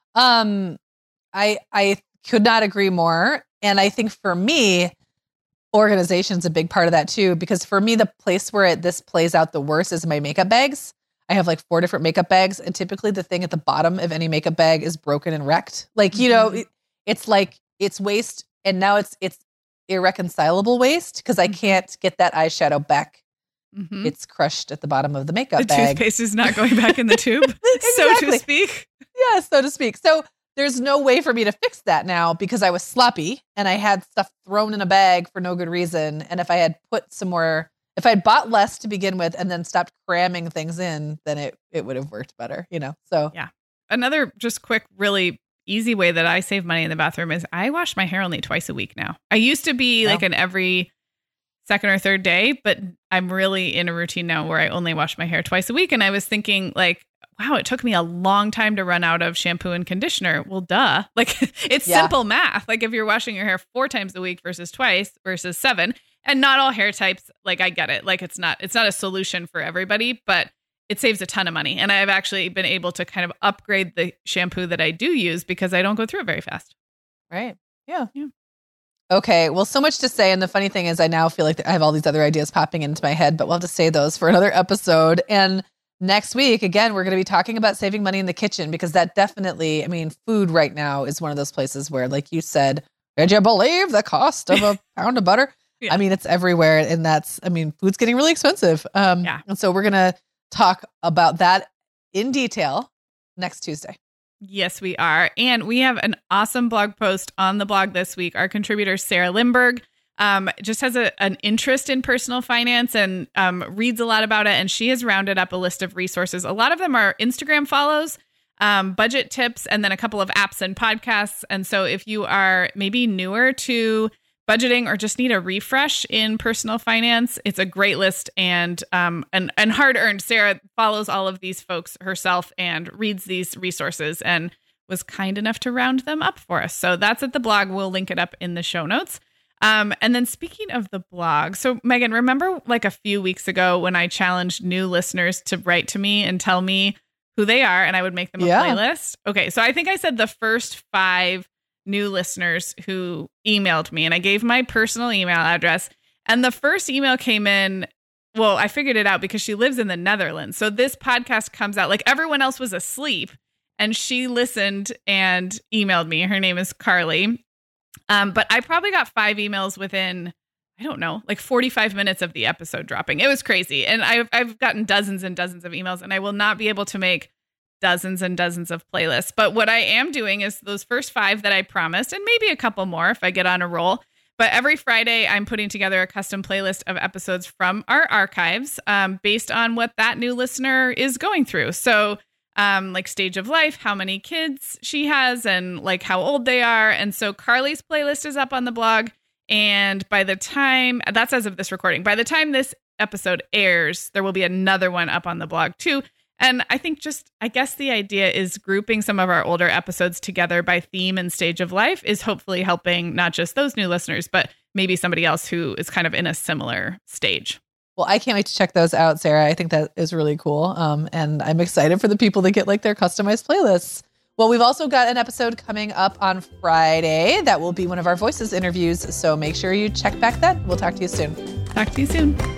I could not agree more. And I think for me, organization's a big part of that too, because for me, the place where this plays out the worst is my makeup bags. I have like 4 different makeup bags. And typically the thing at the bottom of any makeup bag is broken and wrecked. Like, it's like it's waste. And now it's irreconcilable waste because I can't get that eyeshadow back. Mm-hmm. It's crushed at the bottom of the makeup bag. The toothpaste is not going back in the tube, so to speak. Yeah, so to speak. So there's no way for me to fix that now because I was sloppy and I had stuff thrown in a bag for no good reason. And if I had if I had bought less to begin with and then stopped cramming things in, then it would have worked better, So yeah. Another just quick, really easy way that I save money in the bathroom is I wash my hair only twice a week now. I used to be like an every second or third day, but I'm really in a routine now where I only wash my hair twice a week. And I was thinking like, wow, it took me a long time to run out of shampoo and conditioner. Well, duh. Like it's simple math. Like if you're washing your hair 4 times a week versus twice versus 7, and not all hair types, like I get it. Like it's not a solution for everybody, but it saves a ton of money. And I've actually been able to kind of upgrade the shampoo that I do use because I don't go through it very fast. Right. Yeah. Okay. Well, so much to say. And the funny thing is I now feel like I have all these other ideas popping into my head, but we'll have to say those for another episode. And next week, again, we're going to be talking about saving money in the kitchen because that definitely, food right now is one of those places where, like you said, did you believe the cost of a pound of butter? Yeah. It's everywhere. And food's getting really expensive. And so we're going to talk about that in detail next Tuesday. Yes, we are. And we have an awesome blog post on the blog this week. Our contributor, Sarah Lindberg, just has an interest in personal finance and reads a lot about it. And she has rounded up a list of resources. A lot of them are Instagram follows, budget tips, and then a couple of apps and podcasts. And so if you are maybe newer to budgeting or just need a refresh in personal finance, it's a great list and hard earned. Sarah follows all of these folks herself and reads these resources and was kind enough to round them up for us. So that's at the blog. We'll link it up in the show notes. And then speaking of the blog, so Megan, remember like a few weeks ago when I challenged new listeners to write to me and tell me who they are and I would make them a playlist? Okay, so I think I said the first 5 new listeners who emailed me, and I gave my personal email address. And the first email came in, well, I figured it out because she lives in the Netherlands. So this podcast comes out like everyone else was asleep. And she listened and emailed me. Her name is Carly. But I probably got 5 emails within, I don't know, like 45 minutes of the episode dropping. It was crazy. And I've gotten dozens and dozens of emails, and I will not be able to make dozens and dozens of playlists. But what I am doing is those first 5 that I promised, and maybe a couple more if I get on a roll. But every Friday, I'm putting together a custom playlist of episodes from our archives based on what that new listener is going through. So like stage of life, how many kids she has, and like how old they are. And so Carly's playlist is up on the blog. And by the time, that's as of this recording, by the time this episode airs, there will be another one up on the blog too. And I think I guess the idea is grouping some of our older episodes together by theme and stage of life is hopefully helping not just those new listeners, but maybe somebody else who is kind of in a similar stage. Well, I can't wait to check those out, Sarah. I think that is really cool. And I'm excited for the people that get like their customized playlists. Well, we've also got an episode coming up on Friday that will be one of our Voices interviews. So make sure you check back then. We'll talk to you soon. Talk to you soon.